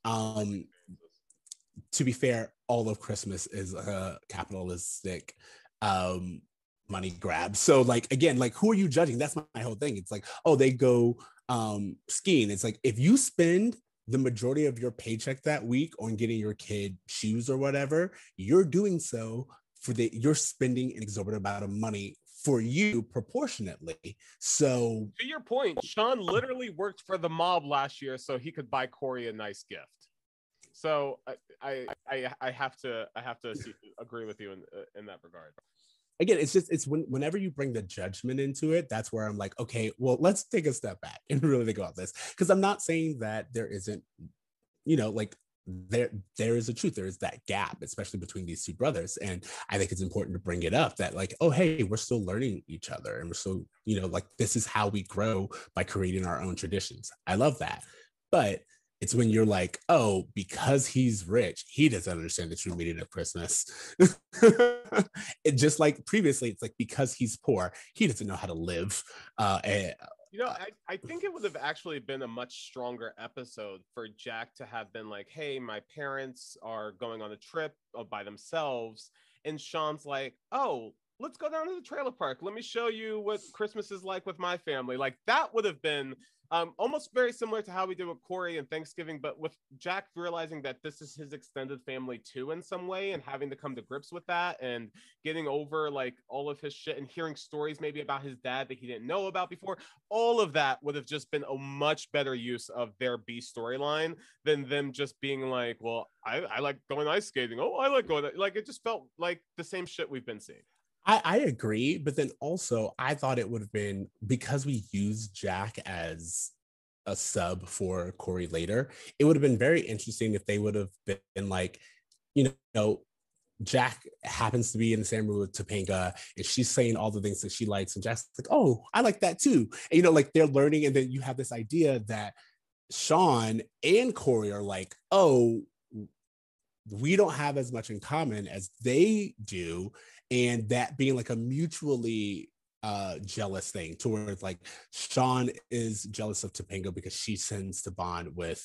Speaker 3: To be fair, all of Christmas is a capitalistic money grab. So, like, again, like, who are you judging? That's my whole thing. It's like, oh, they go skiing. It's like, if you spend the majority of your paycheck that week on getting your kid shoes or whatever, you're doing so you're spending an exorbitant amount of money for you proportionately. So,
Speaker 2: to your point, Sean literally worked for the mob last year so he could buy Corey a nice gift. So I have to agree with you in that regard.
Speaker 3: Again, it's whenever you bring the judgment into it, that's where I'm like, okay, well, let's take a step back and really think about this, because I'm not saying that there isn't, like, there is a truth. There is that gap, especially between these two brothers, and I think it's important to bring it up that, like, oh, hey, we're still learning each other, and we're still, like, this is how we grow, by creating our own traditions. I love that. But it's when you're like, oh, because he's rich, he doesn't understand the true meaning of Christmas. It just like previously, it's like, because he's poor, he doesn't know how to live.
Speaker 2: I think it would have actually been a much stronger episode for Jack to have been like, hey, my parents are going on a trip by themselves. And Sean's like, oh, let's go down to the trailer park. Let me show you what Christmas is like with my family. Like, that would have been almost very similar to how we did with Corey and Thanksgiving, but with Jack realizing that this is his extended family too in some way, and having to come to grips with that, and getting over like all of his shit, and hearing stories maybe about his dad that he didn't know about before. All of that would have just been a much better use of their B storyline than them just being like, well, I like going ice skating. Oh, I like going, like, it just felt like the same shit we've been seeing.
Speaker 3: I agree, but then also I thought it would have been, because we used Jack as a sub for Corey later, it would have been very interesting if they would have been like, Jack happens to be in the same room with Topanga, and she's saying all the things that she likes, and Jack's like, oh, I like that too. And, like, they're learning, and then you have this idea that Sean and Corey are like, oh, we don't have as much in common as they do, and that being like a mutually jealous thing, to where it's like Sean is jealous of Topanga because she tends to bond with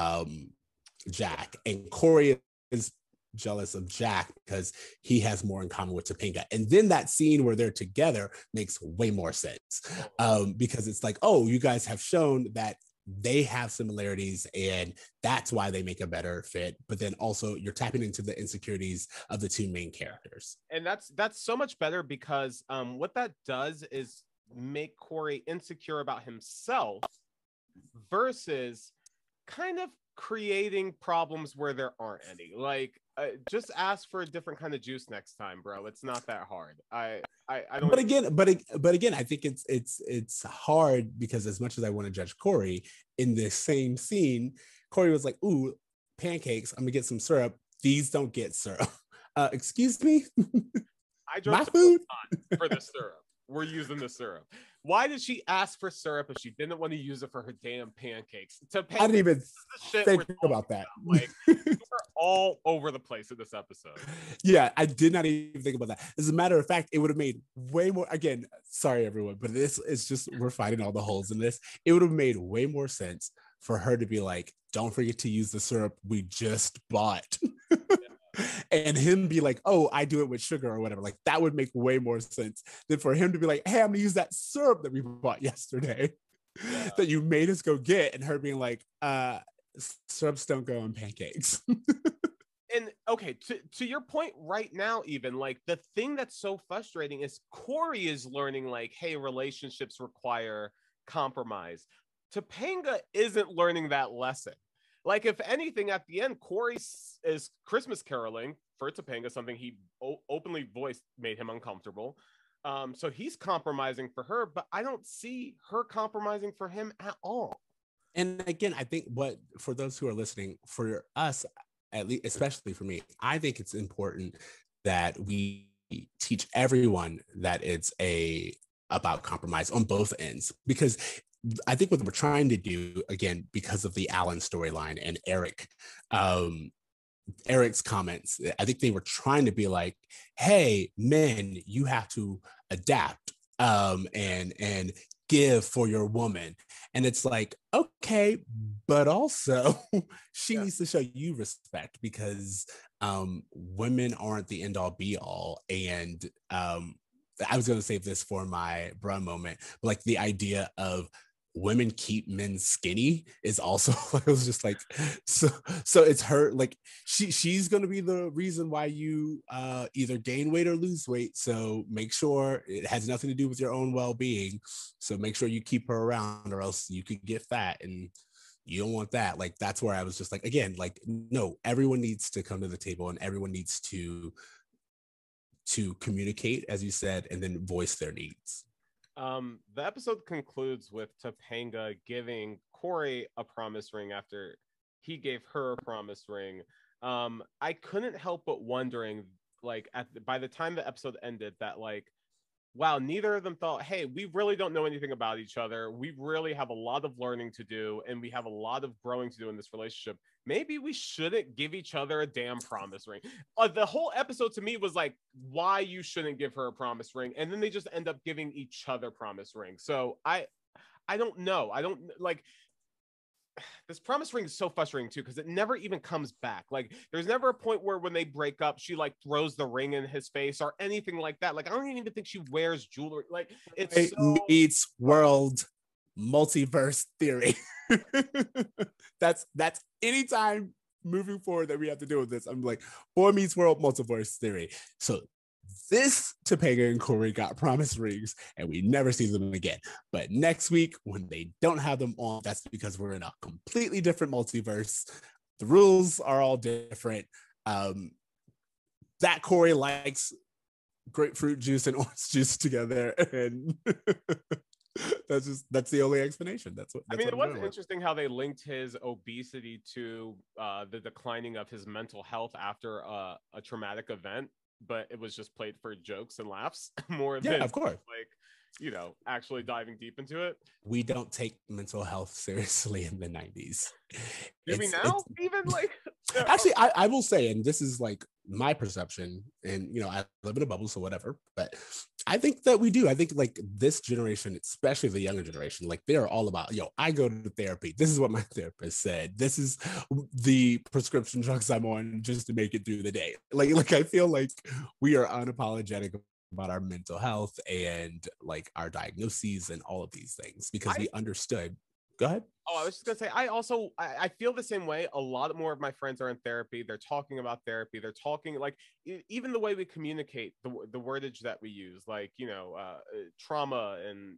Speaker 3: Jack, and Corey is jealous of Jack because he has more in common with Topanga. And then that scene where they're together makes way more sense, because it's like, oh, you guys have shown that they have similarities, and that's why they make a better fit. But then also you're tapping into the insecurities of the two main characters,
Speaker 2: and that's so much better, because what that does is make Corey insecure about himself versus kind of creating problems where there aren't any. Like, just ask for a different kind of juice next time, bro. It's not that hard. I don't.
Speaker 3: But again, I think it's hard, because as much as I want to judge Corey, in this same scene, Corey was like, ooh, pancakes, I'm gonna get some syrup. These don't get syrup. Excuse me.
Speaker 2: I drove
Speaker 3: my food
Speaker 2: for the syrup. We're using the syrup. Why did she ask for syrup if she didn't want to use it for her damn pancakes?
Speaker 3: I didn't even think about that.
Speaker 2: Like, we're all over the place in this episode.
Speaker 3: Yeah, I did not even think about that. As a matter of fact, it would have made way more. Again, sorry everyone, but this is just, we're finding all the holes in this. It would have made way more sense for her to be like, "Don't forget to use the syrup we just bought." And him be like, oh, I do it with sugar or whatever. Like, that would make way more sense than for him to be like, hey, I'm gonna use that syrup that we bought yesterday that you made us go get, and her being like, syrups don't go on pancakes.
Speaker 2: And okay, to your point right now, even like the thing that's so frustrating is Corey is learning like, hey, relationships require compromise. Topanga isn't learning that lesson. Like, if anything, at the end, Corey is Christmas caroling for Topanga, something he openly voiced made him uncomfortable. So he's compromising for her, but I don't see her compromising for him at all.
Speaker 3: And again, I think for those who are listening, for us, at least, especially for me, I think it's important that we teach everyone that it's about compromise on both ends, because I think what we're trying to do, again, because of the Alan storyline and Eric's comments, I think they were trying to be like, hey, men, you have to adapt and give for your woman. And it's like, okay, but also she needs to show you respect, because women aren't the end all be all. And I was going to save this for my bruh moment, but like the idea of women keep men skinny is also, I was just like, so it's her, like she's going to be the reason why you either gain weight or lose weight. So make sure it has nothing to do with your own well-being. So make sure you keep her around, or else you could get fat, and you don't want that. Like, that's where I was just like, again, like, no, everyone needs to come to the table, and everyone needs to communicate, as you said, and then voice their needs.
Speaker 2: The episode concludes with Topanga giving Corey a promise ring after he gave her a promise ring. I couldn't help but wondering, like, by the time the episode ended, that like, wow, neither of them thought, hey, we really don't know anything about each other. We really have a lot of learning to do, and we have a lot of growing to do in this relationship. Maybe we shouldn't give each other a damn promise ring. The whole episode to me was like, why you shouldn't give her a promise ring. And then they just end up giving each other promise rings. So I don't know. I don't like, this promise ring is so frustrating too, because it never even comes back. Like, there's never a point where when they break up, she like throws the ring in his face or anything like that. Like, I don't even think she wears jewelry. Like, it
Speaker 3: meets world multiverse theory. that's anytime moving forward that we have to deal with this, I'm like, Boy Meets World multiverse theory. So this Topanga and Corey got promise rings, and we never see them again. But next week, when they don't have them on, that's because we're in a completely different multiverse. The rules are all different. That Corey likes grapefruit juice and orange juice together, and that's the only explanation.
Speaker 2: I mean, it was interesting how they linked his obesity to the declining of his mental health after a traumatic event, but it was just played for jokes and laughs more than,
Speaker 3: of course,
Speaker 2: like, you know, actually diving deep into it.
Speaker 3: We don't take mental health seriously in the 90s.
Speaker 2: Do we now? Even like,
Speaker 3: actually, I will say, and this is like my perception, and you know, I live in a bubble, so whatever, but I think that we do. I think like this generation, especially the younger generation, like they are all about, I go to therapy. This is what my therapist said. This is the prescription drugs I'm on just to make it through the day. Like I feel like we are unapologetic about our mental health and like our diagnoses and all of these things, because we understood. Go ahead.
Speaker 2: Oh, I was just gonna say, I feel the same way. A lot more of my friends are in therapy. They're talking about therapy. They're talking, like, even the way we communicate, the wordage that we use, like, trauma and,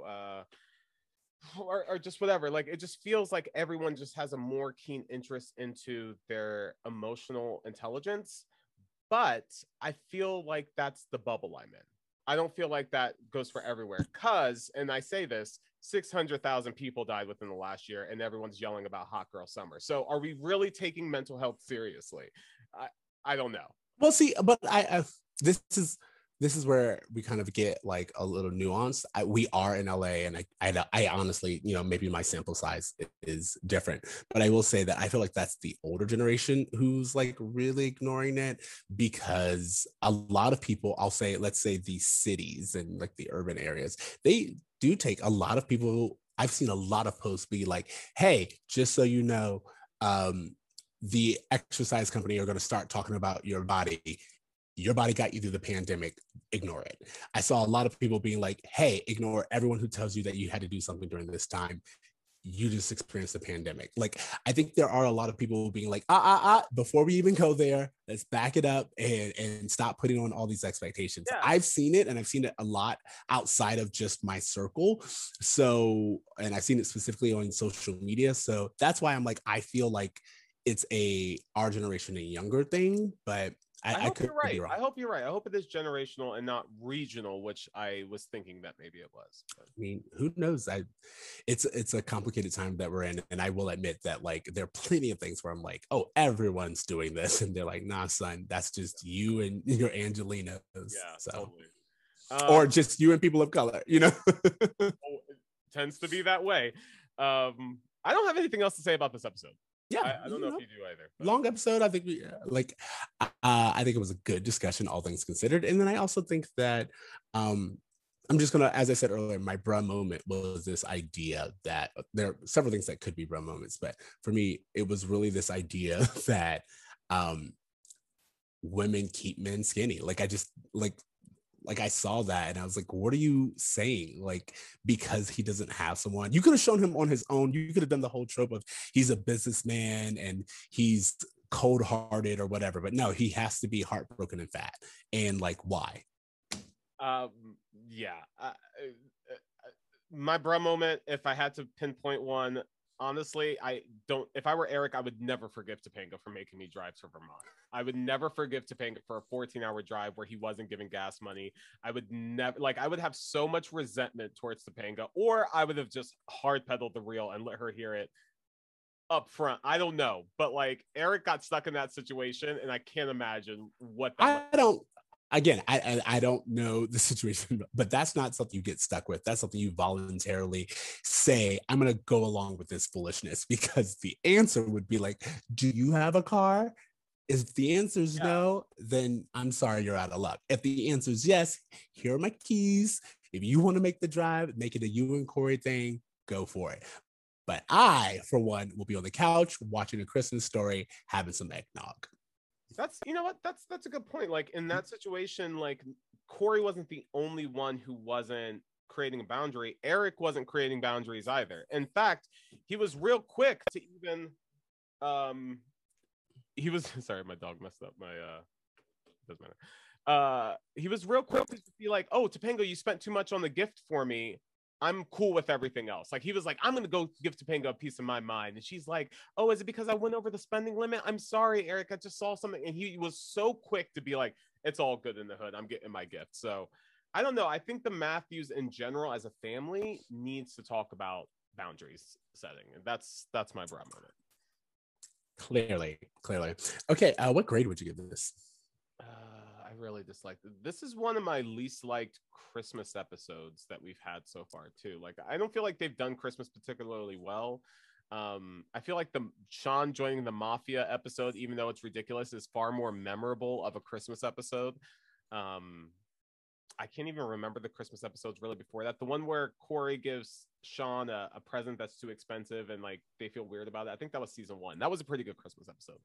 Speaker 2: or just whatever. Like, it just feels like everyone just has a more keen interest into their emotional intelligence. But I feel like that's the bubble I'm in. I don't feel like that goes for everywhere, because, and I say this, 600,000 people died within the last year, and everyone's yelling about Hot Girl Summer. So are we really taking mental health seriously? I don't know.
Speaker 3: Well, see, but this is where we kind of get like a little nuance. We are in LA, and I honestly, maybe my sample size is different, but I will say that I feel like that's the older generation who's like really ignoring it, because a lot of people, let's say the cities and like the urban areas, they do take a lot of people. I've seen a lot of posts be like, hey, just so you know, the exercise company are going to start talking about your body. Your body got you through the pandemic. Ignore it. I saw a lot of people being like, hey, ignore everyone who tells you that you had to do something during this time. you just experienced a pandemic. Like, I think there are a lot of people being like, before we even go there, let's back it up and stop putting on all these expectations.
Speaker 2: Yeah.
Speaker 3: I've seen it, and I've seen it a lot outside of just my circle. So, and I've seen it specifically on social media. So that's why I'm like, I feel like it's our generation and younger thing, but I
Speaker 2: hope
Speaker 3: could
Speaker 2: you're right.
Speaker 3: be wrong.
Speaker 2: I hope you're right. I hope it is generational and not regional, which I was thinking that maybe it was. But.
Speaker 3: I mean, who knows? It's a complicated time that we're in, and I will admit that like there are plenty of things where I'm like, oh, everyone's doing this, and they're like, nah, son, that's just you and your Angelinos.
Speaker 2: Yeah,
Speaker 3: so
Speaker 2: totally.
Speaker 3: Or just you and people of color, you know.
Speaker 2: It tends to be that way. I don't have anything else to say about this episode.
Speaker 3: Yeah,
Speaker 2: I don't know if you do either.
Speaker 3: But. Long episode. I think I think it was a good discussion, all things considered. And then I also think that I'm just gonna, as I said earlier, my bruh moment was this idea that there are several things that could be bruh moments, but for me, it was really this idea that women keep men skinny. Like I just like I saw that and I was like, what are you saying? Like, because he doesn't have someone. You could have shown him on his own. You could have done the whole trope of he's a businessman and he's cold-hearted or whatever. But no, he has to be heartbroken and fat. And like, why?
Speaker 2: Yeah. My bruh moment, if I had to pinpoint one, honestly, if I were Eric, I would never forgive Topanga for making me drive to Vermont. I would never forgive Topanga for a 14-hour drive where he wasn't giving gas money. I would never, like, I would have so much resentment towards Topanga, or I would have just hard pedaled the reel and let her hear it up front. I don't know, but like Eric got stuck in that situation, and I can't imagine what that
Speaker 3: I don't know the situation, but that's not something you get stuck with. That's something you voluntarily say, I'm going to go along with this foolishness, because the answer would be like, do you have a car? If the answer is no, then I'm sorry, you're out of luck. If the answer is yes, here are my keys. If you want to make the drive, make it a you and Corey thing, go for it. But I, for one, will be on the couch watching A Christmas Story, having some eggnog.
Speaker 2: That's, you know what, that's a good point. Like in that situation, like Corey wasn't the only one who wasn't creating a boundary. Eric wasn't creating boundaries either. In fact, he was real quick to even he was sorry, my dog messed up my doesn't matter. He was real quick to be like, oh, Topanga, you spent too much on the gift for me. I'm cool with everything else. Like he was like, I'm going to go give Topanga a piece of my mind. And she's like, oh, is it because I went over the spending limit? I'm sorry, Eric, I just saw something. And he was so quick to be like, it's all good in the hood. I'm getting my gift. So I don't know. I think the Matthews in general as a family needs to talk about boundaries setting. And that's my broad moment.
Speaker 3: Clearly. Okay. What grade would you give this?
Speaker 2: I really disliked it. This is one of my least liked Christmas episodes that we've had so far too. Like I don't feel like they've done Christmas particularly well. I feel like the Sean joining the mafia episode, even though it's ridiculous, is far more memorable of a Christmas episode. I can't even remember the Christmas episodes really before that. The one where Corey gives Sean a present that's too expensive and like they feel weird about it. I think that was season 1. That was a pretty good Christmas episode.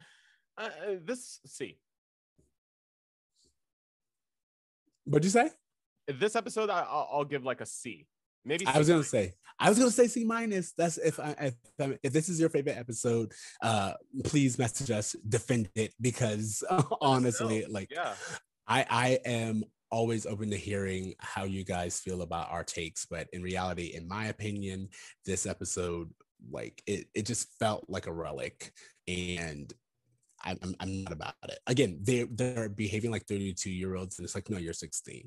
Speaker 3: What'd you say?
Speaker 2: This episode, I'll give like a C. Maybe
Speaker 3: I was gonna say C-. That's if this is your favorite episode, please message us, defend it, because honestly, like I am always open to hearing how you guys feel about our takes, but in reality, in my opinion, this episode, like it just felt like a relic, and I'm not about it. Again, they're behaving like 32-year-olds, and it's like, no, you're 16.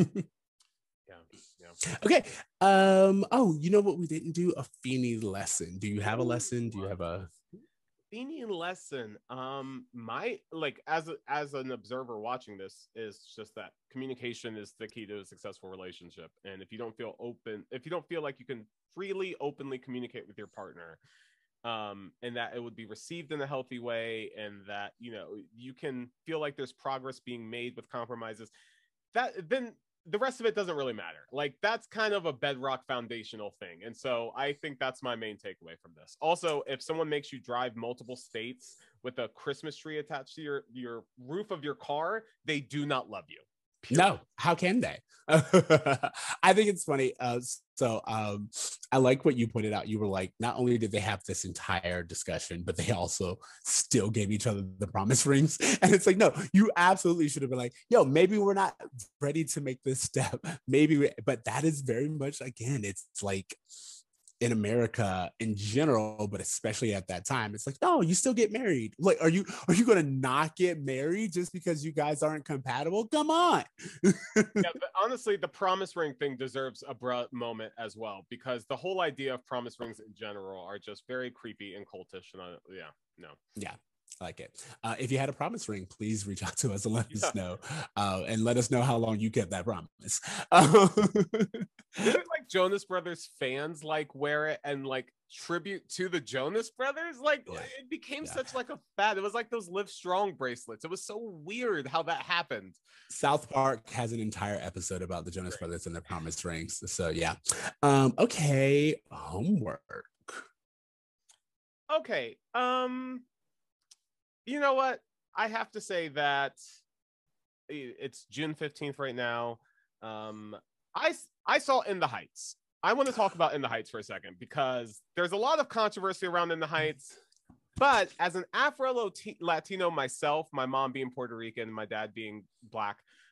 Speaker 3: Yeah. Okay. Oh, you know what we didn't do? A Feeny lesson. Do you have a lesson? Do you have a
Speaker 2: Feeny lesson? My like as an observer watching this is just that communication is the key to a successful relationship. And if you don't feel like you can freely, openly communicate with your partner, and that it would be received in a healthy way, and that, you know, you can feel like there's progress being made with compromises, that then the rest of it doesn't really matter. Like that's kind of a bedrock foundational thing. And so I think that's my main takeaway from this. Also, if someone makes you drive multiple states with a Christmas tree attached to your roof of your car, they do not love you.
Speaker 3: No, how can they? I think it's funny. I like what you pointed out. You were like, not only did they have this entire discussion, but they also still gave each other the promise rings. And it's like, no, you absolutely should have been like, yo, maybe we're not ready to make this step. But that is very much, again, it's like in America in general, but especially at that time, it's like, no, you still get married. Like, are you going to not get married just because you guys aren't compatible? Come on.
Speaker 2: Yeah, but honestly, the promise ring thing deserves a moment as well, because the whole idea of promise rings in general are just very creepy and cultish. And
Speaker 3: Yeah. I like it. If you had a promise ring, please reach out to us and let us know. And let us know how long you kept that promise.
Speaker 2: Didn't like Jonas Brothers fans like wear it and like tribute to the Jonas Brothers? Like it became such like a fad. It was like those Live Strong bracelets. It was so weird how that happened.
Speaker 3: South Park has an entire episode about the Jonas Brothers and their promise rings. So yeah. Okay. Homework.
Speaker 2: Okay. You know what? I have to say that it's June 15th right now. I saw In the Heights. I want to talk about In the Heights for a second because there's a lot of controversy around In the Heights. But as an Afro-Latino myself, my mom being Puerto Rican, my dad being Black,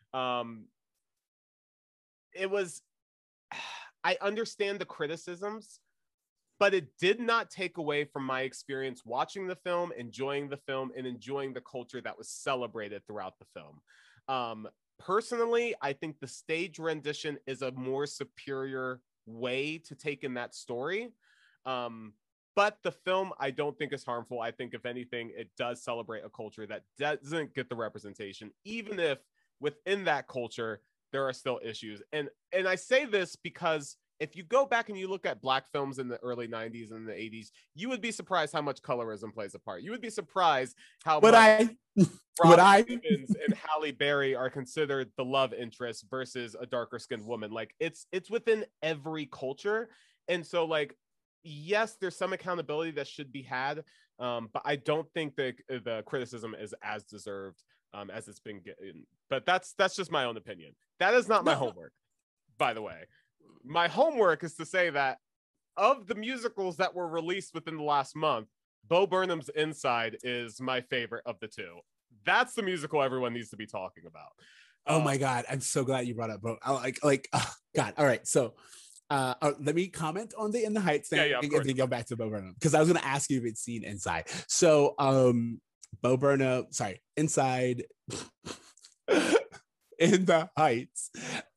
Speaker 2: it was, I understand the criticisms, but it did not take away from my experience watching the film, enjoying the film, and enjoying the culture that was celebrated throughout the film. Personally, I think the stage rendition is a more superior way to take in that story. But the film, I don't think is harmful. I think, if anything, it does celebrate a culture that doesn't get the representation, even if within that culture, there are still issues. And I say this because if you go back and you look at Black films in the early 90s and the 80s, you would be surprised how much colorism plays a part. You would be surprised how Robin Givens and Halle Berry are considered the love interest versus a darker skinned woman. Like it's within every culture. And so like, yes, there's some accountability that should be had. But I don't think the criticism is as deserved as it's been getting. But that's just my own opinion. That is not my homework, by the way. My homework is to say that of the musicals that were released within the last month, Bo Burnham's Inside is my favorite of the two. That's the musical everyone needs to be talking about.
Speaker 3: Oh my God. I'm so glad you brought up Bo. God. All right. So let me comment on the In the Heights thing and then go back to Bo Burnham, because I was going to ask you if it's seen Inside. So Bo Burnham, Inside In the Heights.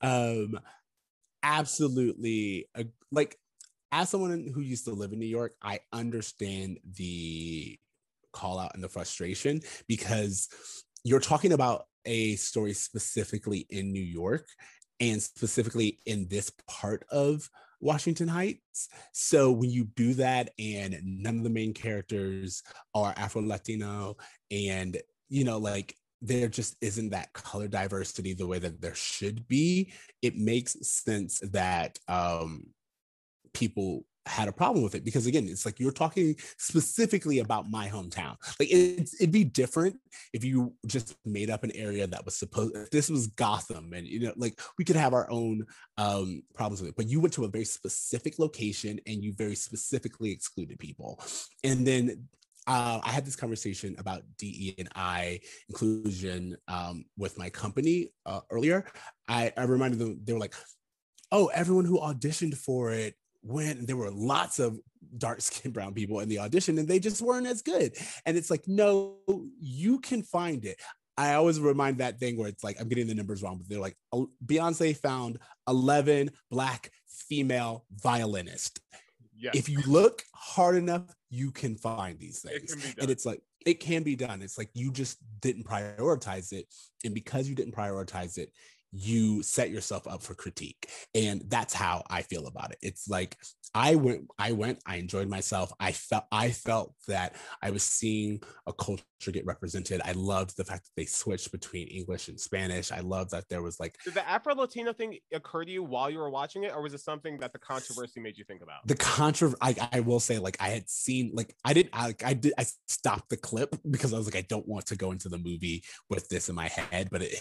Speaker 3: Absolutely, like, as someone who used to live in New York, I understand the call out and the frustration, because you're talking about a story specifically in New York and specifically in this part of Washington Heights. So when you do that and none of the main characters are Afro-Latino, and like, there just isn't that color diversity the way that there should be, it makes sense that people had a problem with it, because again, it's like you're talking specifically about my hometown. Like it'd be different if you just made up an area that was if this was Gotham, and like we could have our own problems with it, but you went to a very specific location and you very specifically excluded people. And then I had this conversation about DE&I inclusion with my company earlier. I reminded them, they were like, oh, everyone who auditioned for it went, and there were lots of dark-skinned brown people in the audition and they just weren't as good. And it's like, no, you can find it. I always remind that thing where it's like, I'm getting the numbers wrong, but they're like, Beyonce found 11 Black female violinists. Yes. If you look hard enough, you can find these things. And it's like, it can be done. It's like, you just didn't prioritize it. And because you didn't prioritize it, you set yourself up for critique. And that's how I feel about it. It's like, I enjoyed myself. I felt that I was seeing a culture get represented. I loved the fact that they switched between English and Spanish. I loved that there was like...
Speaker 2: Did the Afro-Latino thing occur to you while you were watching it? Or was it something that the controversy made you think about?
Speaker 3: I will say, like, I had seen, like, I stopped the clip because I was like, I don't want to go into the movie with this in my head, but it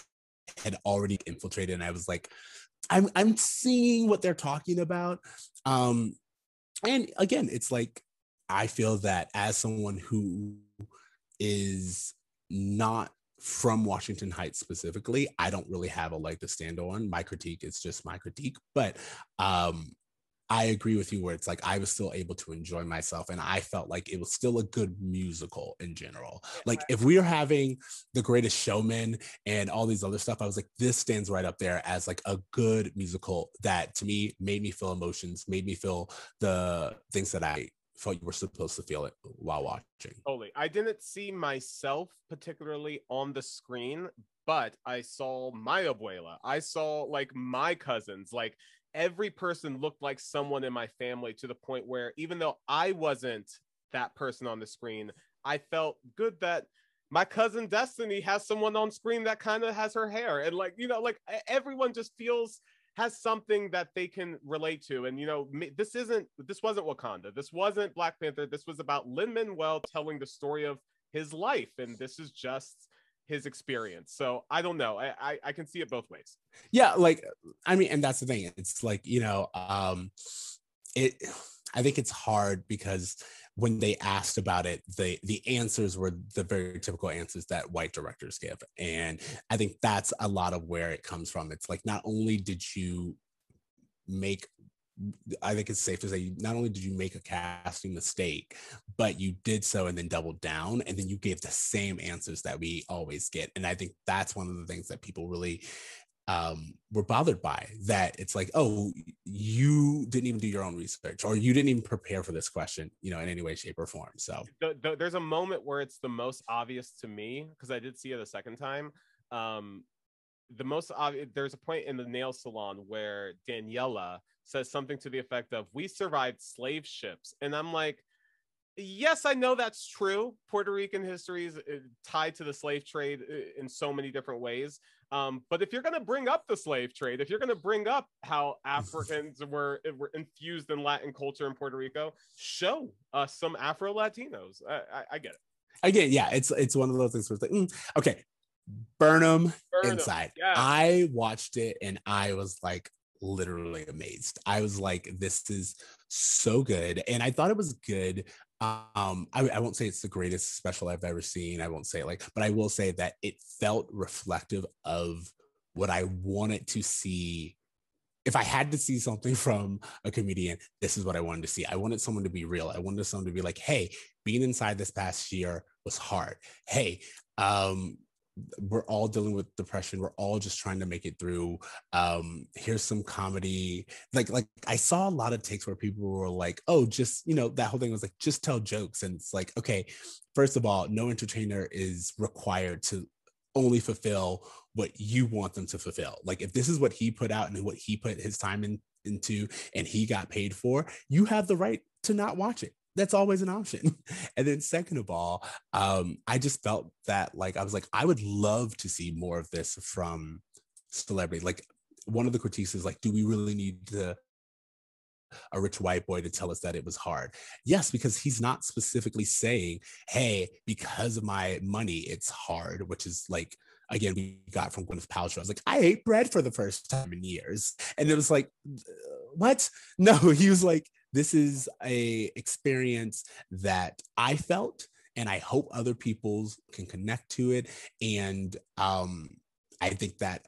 Speaker 3: had already infiltrated, and I was like, I'm seeing what they're talking about. And again, it's like, I feel that as someone who is not from Washington Heights specifically, I don't really have a leg to stand on. My critique is just my critique, but I agree with you where it's like I was still able to enjoy myself, and I felt like it was still a good musical in general. Like if we are having The Greatest Showman and all these other stuff, I was like, this stands right up there as like a good musical that to me made me feel emotions, made me feel the things that I felt you were supposed to feel it while watching.
Speaker 2: Totally. I didn't see myself particularly on the screen, but I saw my abuela. I saw like my cousins, like every person looked like someone in my family, to the point where even though I wasn't that person on the screen, I felt good that my cousin Destiny has someone on screen that kind of has her hair. And like, you know, like everyone just has something that they can relate to. And, you know, this wasn't Wakanda. This wasn't Black Panther. This was about Lin-Manuel telling the story of his life. And this is just his experience. So I don't know. I can see it both ways.
Speaker 3: Yeah, like, I mean, and that's the thing. It's like, you know, I think it's hard because when they asked about it, the answers were the very typical answers that white directors give. And I think that's a lot of where it comes from. It's like, not only did you make, I think it's safe to say, not only did you make a casting mistake, but you did so and then doubled down, and then you gave the same answers that we always get. And I think that's one of the things that people really were bothered by, that it's like, oh, you didn't even do your own research, or you didn't even prepare for this question, you know, in any way, shape, or form. So
Speaker 2: there's a moment where it's the most obvious to me, because I did see it a second time. The most obvious, there's a point in the nail salon where Daniela says something to the effect of, "We survived slave ships," and I'm like, yes, I know that's true. Puerto Rican history is tied to the slave trade in so many different ways. But if you're going to bring up the slave trade, if you're going to bring up how Africans were infused in Latin culture in Puerto Rico, show us some Afro-Latinos. I get it.
Speaker 3: Again, yeah, it's one of those things where it's like, okay, Burnham Inside. Yeah. I watched it and I was like literally amazed. I was like, this is so good. And I thought it was good. I won't say it's the greatest special I've ever seen. I won't say it like, but I will say that it felt reflective of what I wanted to see. If I had to see something from a comedian, this is what I wanted to see. I wanted someone to be real. I wanted someone to be like, hey, being inside this past year was hard. Hey, we're all dealing with depression. We're all just trying to make it through. Here's some comedy. Like I saw a lot of takes where people were like, oh, just, you know, that whole thing was like, just tell jokes. And it's like, okay, first of all, no entertainer is required to only fulfill what you want them to fulfill. Like if this is what he put out and what he put his time into and he got paid for, you have the right to not watch it. That's always an option. And then second of all, I just felt that like, I was like, I would love to see more of this from celebrity. Like one of the critiques is like, do we really need a rich white boy to tell us that it was hard? Yes, because he's not specifically saying, hey, because of my money, it's hard, which is like, again, we got from Gwyneth Paltrow. I was like, I ate bread for the first time in years. And it was like, what? No, he was like, this is a experience that I felt, and I hope other people can connect to it. And I think that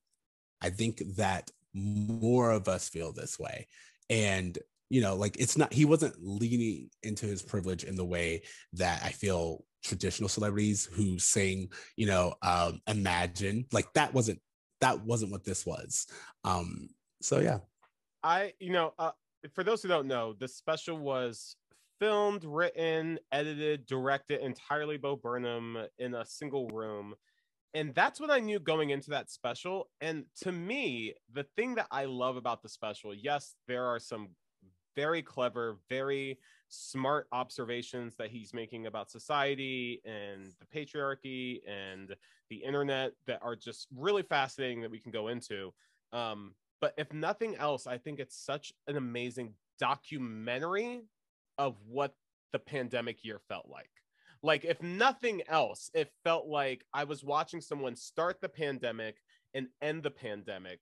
Speaker 3: more of us feel this way. And, you know, like it's not, he wasn't leaning into his privilege in the way that I feel traditional celebrities who sing, you know, Imagine, like that wasn't what this was. So yeah.
Speaker 2: For those who don't know, the special was filmed, written, edited, directed entirely Bo Burnham in a single room. And that's what I knew going into that special. And to me, the thing that I love about the special, yes, there are some very clever, very smart observations that he's making about society and the patriarchy and the internet that are just really fascinating that we can go into. But if nothing else, I think it's such an amazing documentary of what the pandemic year felt like. Like, if nothing else, it felt like I was watching someone start the pandemic and end the pandemic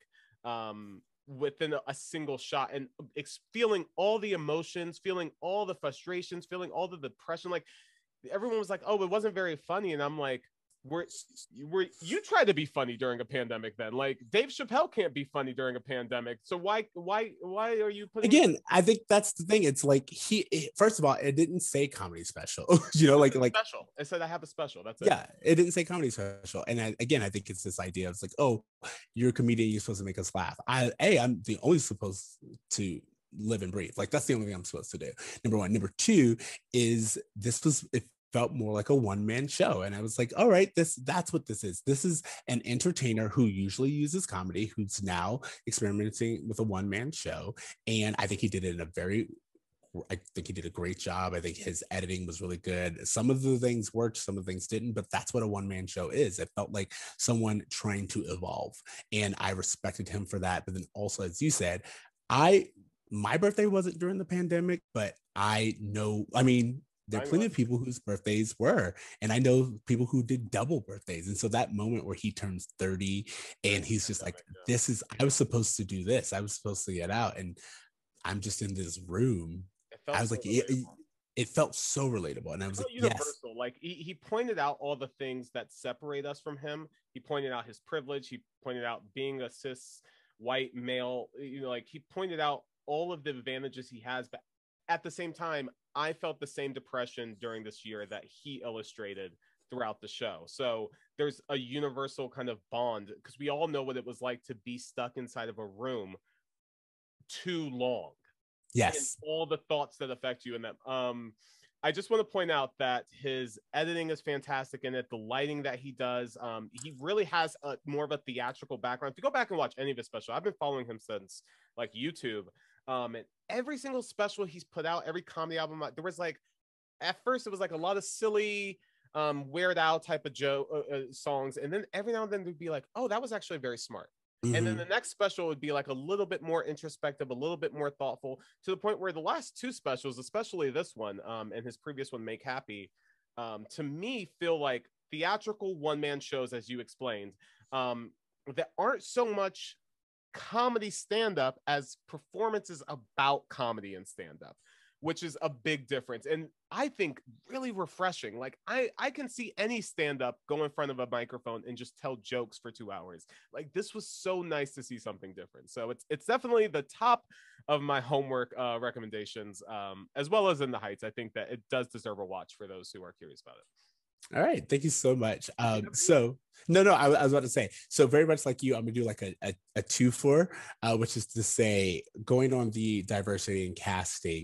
Speaker 2: within a single shot, and feeling all the emotions, feeling all the frustrations, feeling all the depression. Like everyone was like, oh, it wasn't very funny. And I'm like, you tried to be funny during a pandemic then. Like Dave Chappelle can't be funny during a pandemic. So why are you putting
Speaker 3: again? I think that's the thing. It's like first of all, it didn't say comedy special. You know, like
Speaker 2: special. It said I have a special. That's it.
Speaker 3: Yeah, it didn't say comedy special. And again, I think it's this idea of like, oh, you're a comedian, you're supposed to make us laugh. I'm the only supposed to live and breathe. Like that's the only thing I'm supposed to do. Number one. Number two is it felt more like a one-man show. And I was like, all right, that's what this is. This is an entertainer who usually uses comedy, who's now experimenting with a one-man show. And I think he did it I think he did a great job. I think his editing was really good. Some of the things worked, some of the things didn't, but that's what a one-man show is. It felt like someone trying to evolve. And I respected him for that. But then also, as you said, my birthday wasn't during the pandemic, but there are plenty of people whose birthdays were, and I know people who did double birthdays. And so that moment where he turns 30 and he's just like, I was supposed to do this. I was supposed to get out, and I'm just in this room. I was like, it felt so relatable. And I was like, universal.
Speaker 2: Yes. Like he pointed out all the things that separate us from him. He pointed out his privilege. He pointed out being a cis white male, like he pointed out all of the advantages he has, but at the same time, I felt the same depression during this year that he illustrated throughout the show. So there's a universal kind of bond, because we all know what it was like to be stuck inside of a room too long.
Speaker 3: Yes.
Speaker 2: And all the thoughts that affect you in that. I just want to point out that his editing is fantastic in it. The lighting that he does, he really has more of a theatrical background. If you go back and watch any of his special, I've been following him since like YouTube. And every single special he's put out, every comedy album, there was like, at first it was like a lot of silly Weird Al type of songs, and then every now and then they'd be like, oh, that was actually very smart. Mm-hmm. And then the next special would be like a little bit more introspective, a little bit more thoughtful, to the point where the last two specials, especially this one and his previous one, Make Happy, to me feel like theatrical one-man shows, as you explained, that aren't so much comedy stand-up as performances about comedy and stand-up, which is a big difference, and I think really refreshing. Like I can see any stand-up go in front of a microphone and just tell jokes for 2 hours. Like this was so nice to see something different. So it's definitely the top of my homework recommendations, as well as In the Heights. I think that it does deserve a watch for those who are curious about it.
Speaker 3: All right, thank you so much. So I was about to say, so very much like you, I'm gonna do like a 2-for, which is to say, going on the diversity and casting,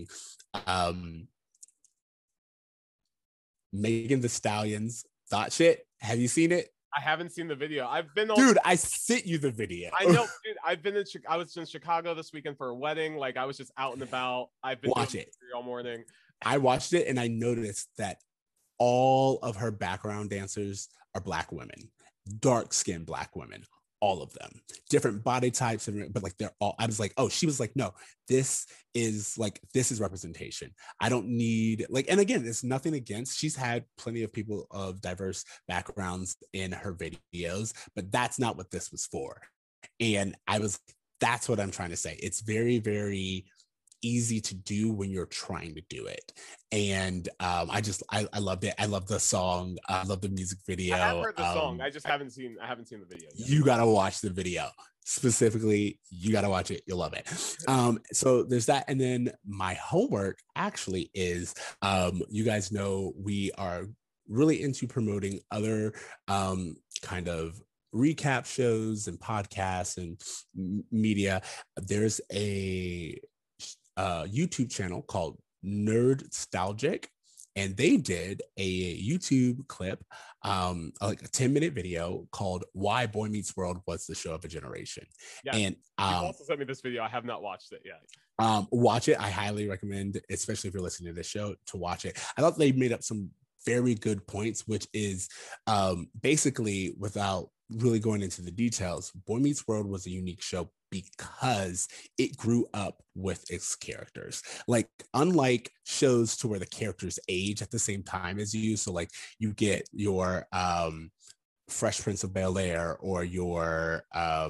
Speaker 3: Megan Thee Stallion's Thought Shit. Have you seen it?
Speaker 2: I haven't seen the video. I've been
Speaker 3: dude. I sent you the video.
Speaker 2: I know, dude. I was in Chicago this weekend for a wedding. Like I was just out and about. I've been
Speaker 3: watching it
Speaker 2: all morning.
Speaker 3: I watched it and I noticed that all of her background dancers are Black women, dark-skinned Black women, all of them, different body types, but like they're all, I was like, oh, she was like, no, this is representation. I don't need like, and again, it's nothing against, she's had plenty of people of diverse backgrounds in her videos, but that's not what this was for. And that's what I'm trying to say. It's very, very easy to do when you're trying to do it. And I loved it. I love the song. I love the music video.
Speaker 2: I have heard the song. I haven't seen the video yet.
Speaker 3: You gotta watch the video. Specifically, you gotta watch it. You'll love it. So there's that. And then my homework actually is, you guys know we are really into promoting other kind of recap shows and podcasts and media. There's a YouTube channel called Nerdstalgic, and they did a YouTube clip, like a 10-minute video called "Why Boy Meets World Was the Show of a Generation."
Speaker 2: Yeah, and you also sent me this video. I have not watched it yet.
Speaker 3: Watch it. I highly recommend, especially if you're listening to this show, to watch it. I thought they made up some very good points, which is basically, without really going into the details, Boy Meets World was a unique show because it grew up with its characters. Like, unlike shows to where the characters age at the same time as you, so like you get your Fresh Prince of Bel-Air or your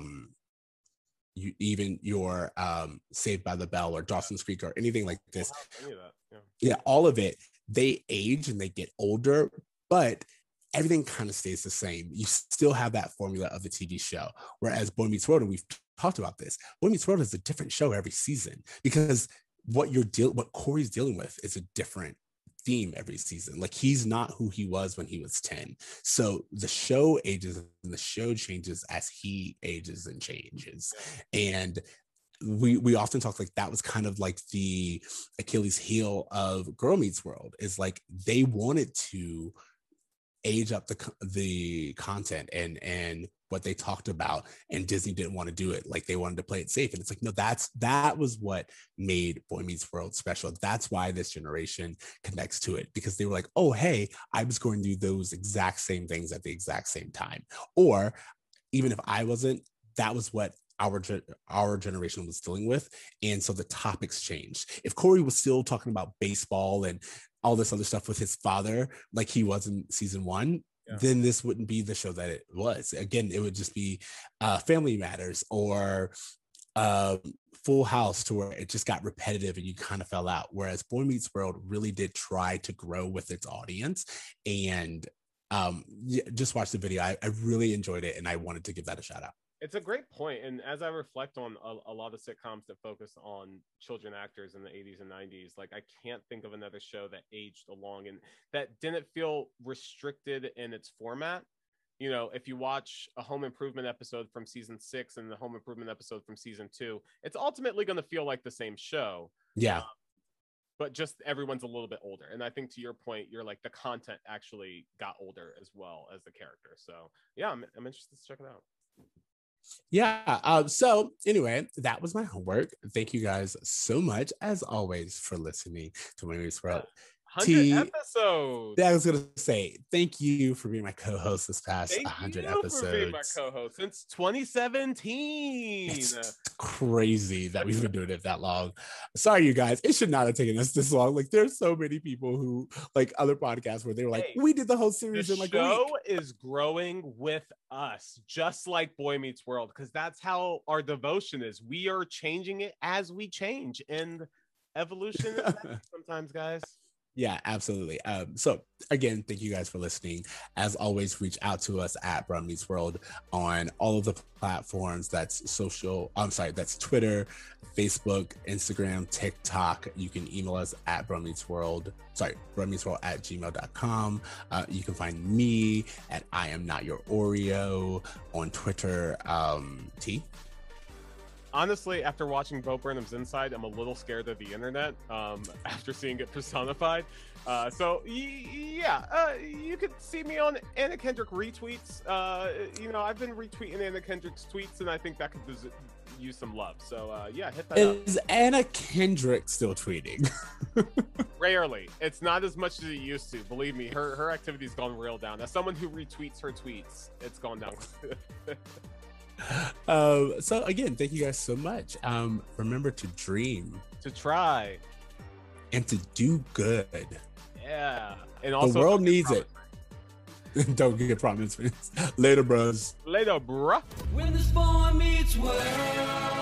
Speaker 3: Saved by the Bell or Dawson's Creek or anything like this. Yeah, all of it, they age and they get older, but everything kind of stays the same. You still have that formula of the TV show. Whereas Boy Meets World, and we've talked about this, Boy Meets World is a different show every season because what Corey's dealing with is a different theme every season. Like, he's not who he was when he was 10. So the show ages and the show changes as he ages and changes. And we often talk like that was kind of like the Achilles heel of Girl Meets World, is like they wanted to age up the content and what they talked about, and Disney didn't want to do it. Like, they wanted to play it safe, and it's like, no, that was what made Boy Meets World special. That's why this generation connects to it, because they were like, oh, hey, I was going to do those exact same things at the exact same time. Or even if I wasn't, that was what our generation was dealing with. And so the topics changed. If Corey was still talking about baseball and all this other stuff with his father, like he was in season 1, then this wouldn't be the show that it was. Again, it would just be Family Matters or Full House, to where it just got repetitive and you kind of fell out. Whereas Boy Meets World really did try to grow with its audience. And just watch the video. I really enjoyed it, and I wanted to give that a shout out.
Speaker 2: It's a great point. And as I reflect on a lot of sitcoms that focus on children actors in the 80s and 90s, like, I can't think of another show that aged along and that didn't feel restricted in its format. You know, if you watch a Home Improvement episode from season 6 and the Home Improvement episode from season 2, it's ultimately going to feel like the same show.
Speaker 3: Yeah.
Speaker 2: But just everyone's a little bit older. And I think, to your point, you're like, the content actually got older as well as the character. So yeah, I'm interested to check it out.
Speaker 3: Yeah. So anyway, that was my homework. Thank you guys so much, as always, for listening to Boy Meets World.
Speaker 2: 100 episodes.
Speaker 3: I was gonna say thank you for being my co-host this past 100 episodes.
Speaker 2: For being my co-host since 2017.
Speaker 3: It's crazy that we've been doing it that long. Sorry, you guys. It should not have taken us this long. Like, there's so many people who, like, other podcasts where they were like, we did the whole series in like a week.
Speaker 2: The show is growing with us, just like Boy Meets World, because that's how our devotion is. We are changing it as we change, and evolution is sometimes, guys.
Speaker 3: Yeah, absolutely. So again, thank you guys for listening. As always, reach out to us at Brown Meets World on all of the platforms. That's Twitter, Facebook, Instagram, TikTok. You can email us at brownmeetsworld@gmail.com. You can find me at I Am Not Your Oreo on Twitter. T?
Speaker 2: Honestly, after watching Bo Burnham's Inside, I'm a little scared of the internet after seeing it personified. You could see me on Anna Kendrick retweets. I've been retweeting Anna Kendrick's tweets, and I think that could use some love. So, hit that up.
Speaker 3: Is Anna Kendrick still tweeting?
Speaker 2: Rarely. It's not as much as it used to. Believe me, her activity's gone real down. As someone who retweets her tweets, it's gone down.
Speaker 3: So again, thank you guys so much. Remember to dream,
Speaker 2: to try,
Speaker 3: and to do good.
Speaker 2: Yeah, and also
Speaker 3: the world needs it. Don't get promises. Later, bros.
Speaker 2: Later, bruh.
Speaker 4: When this boy meets world.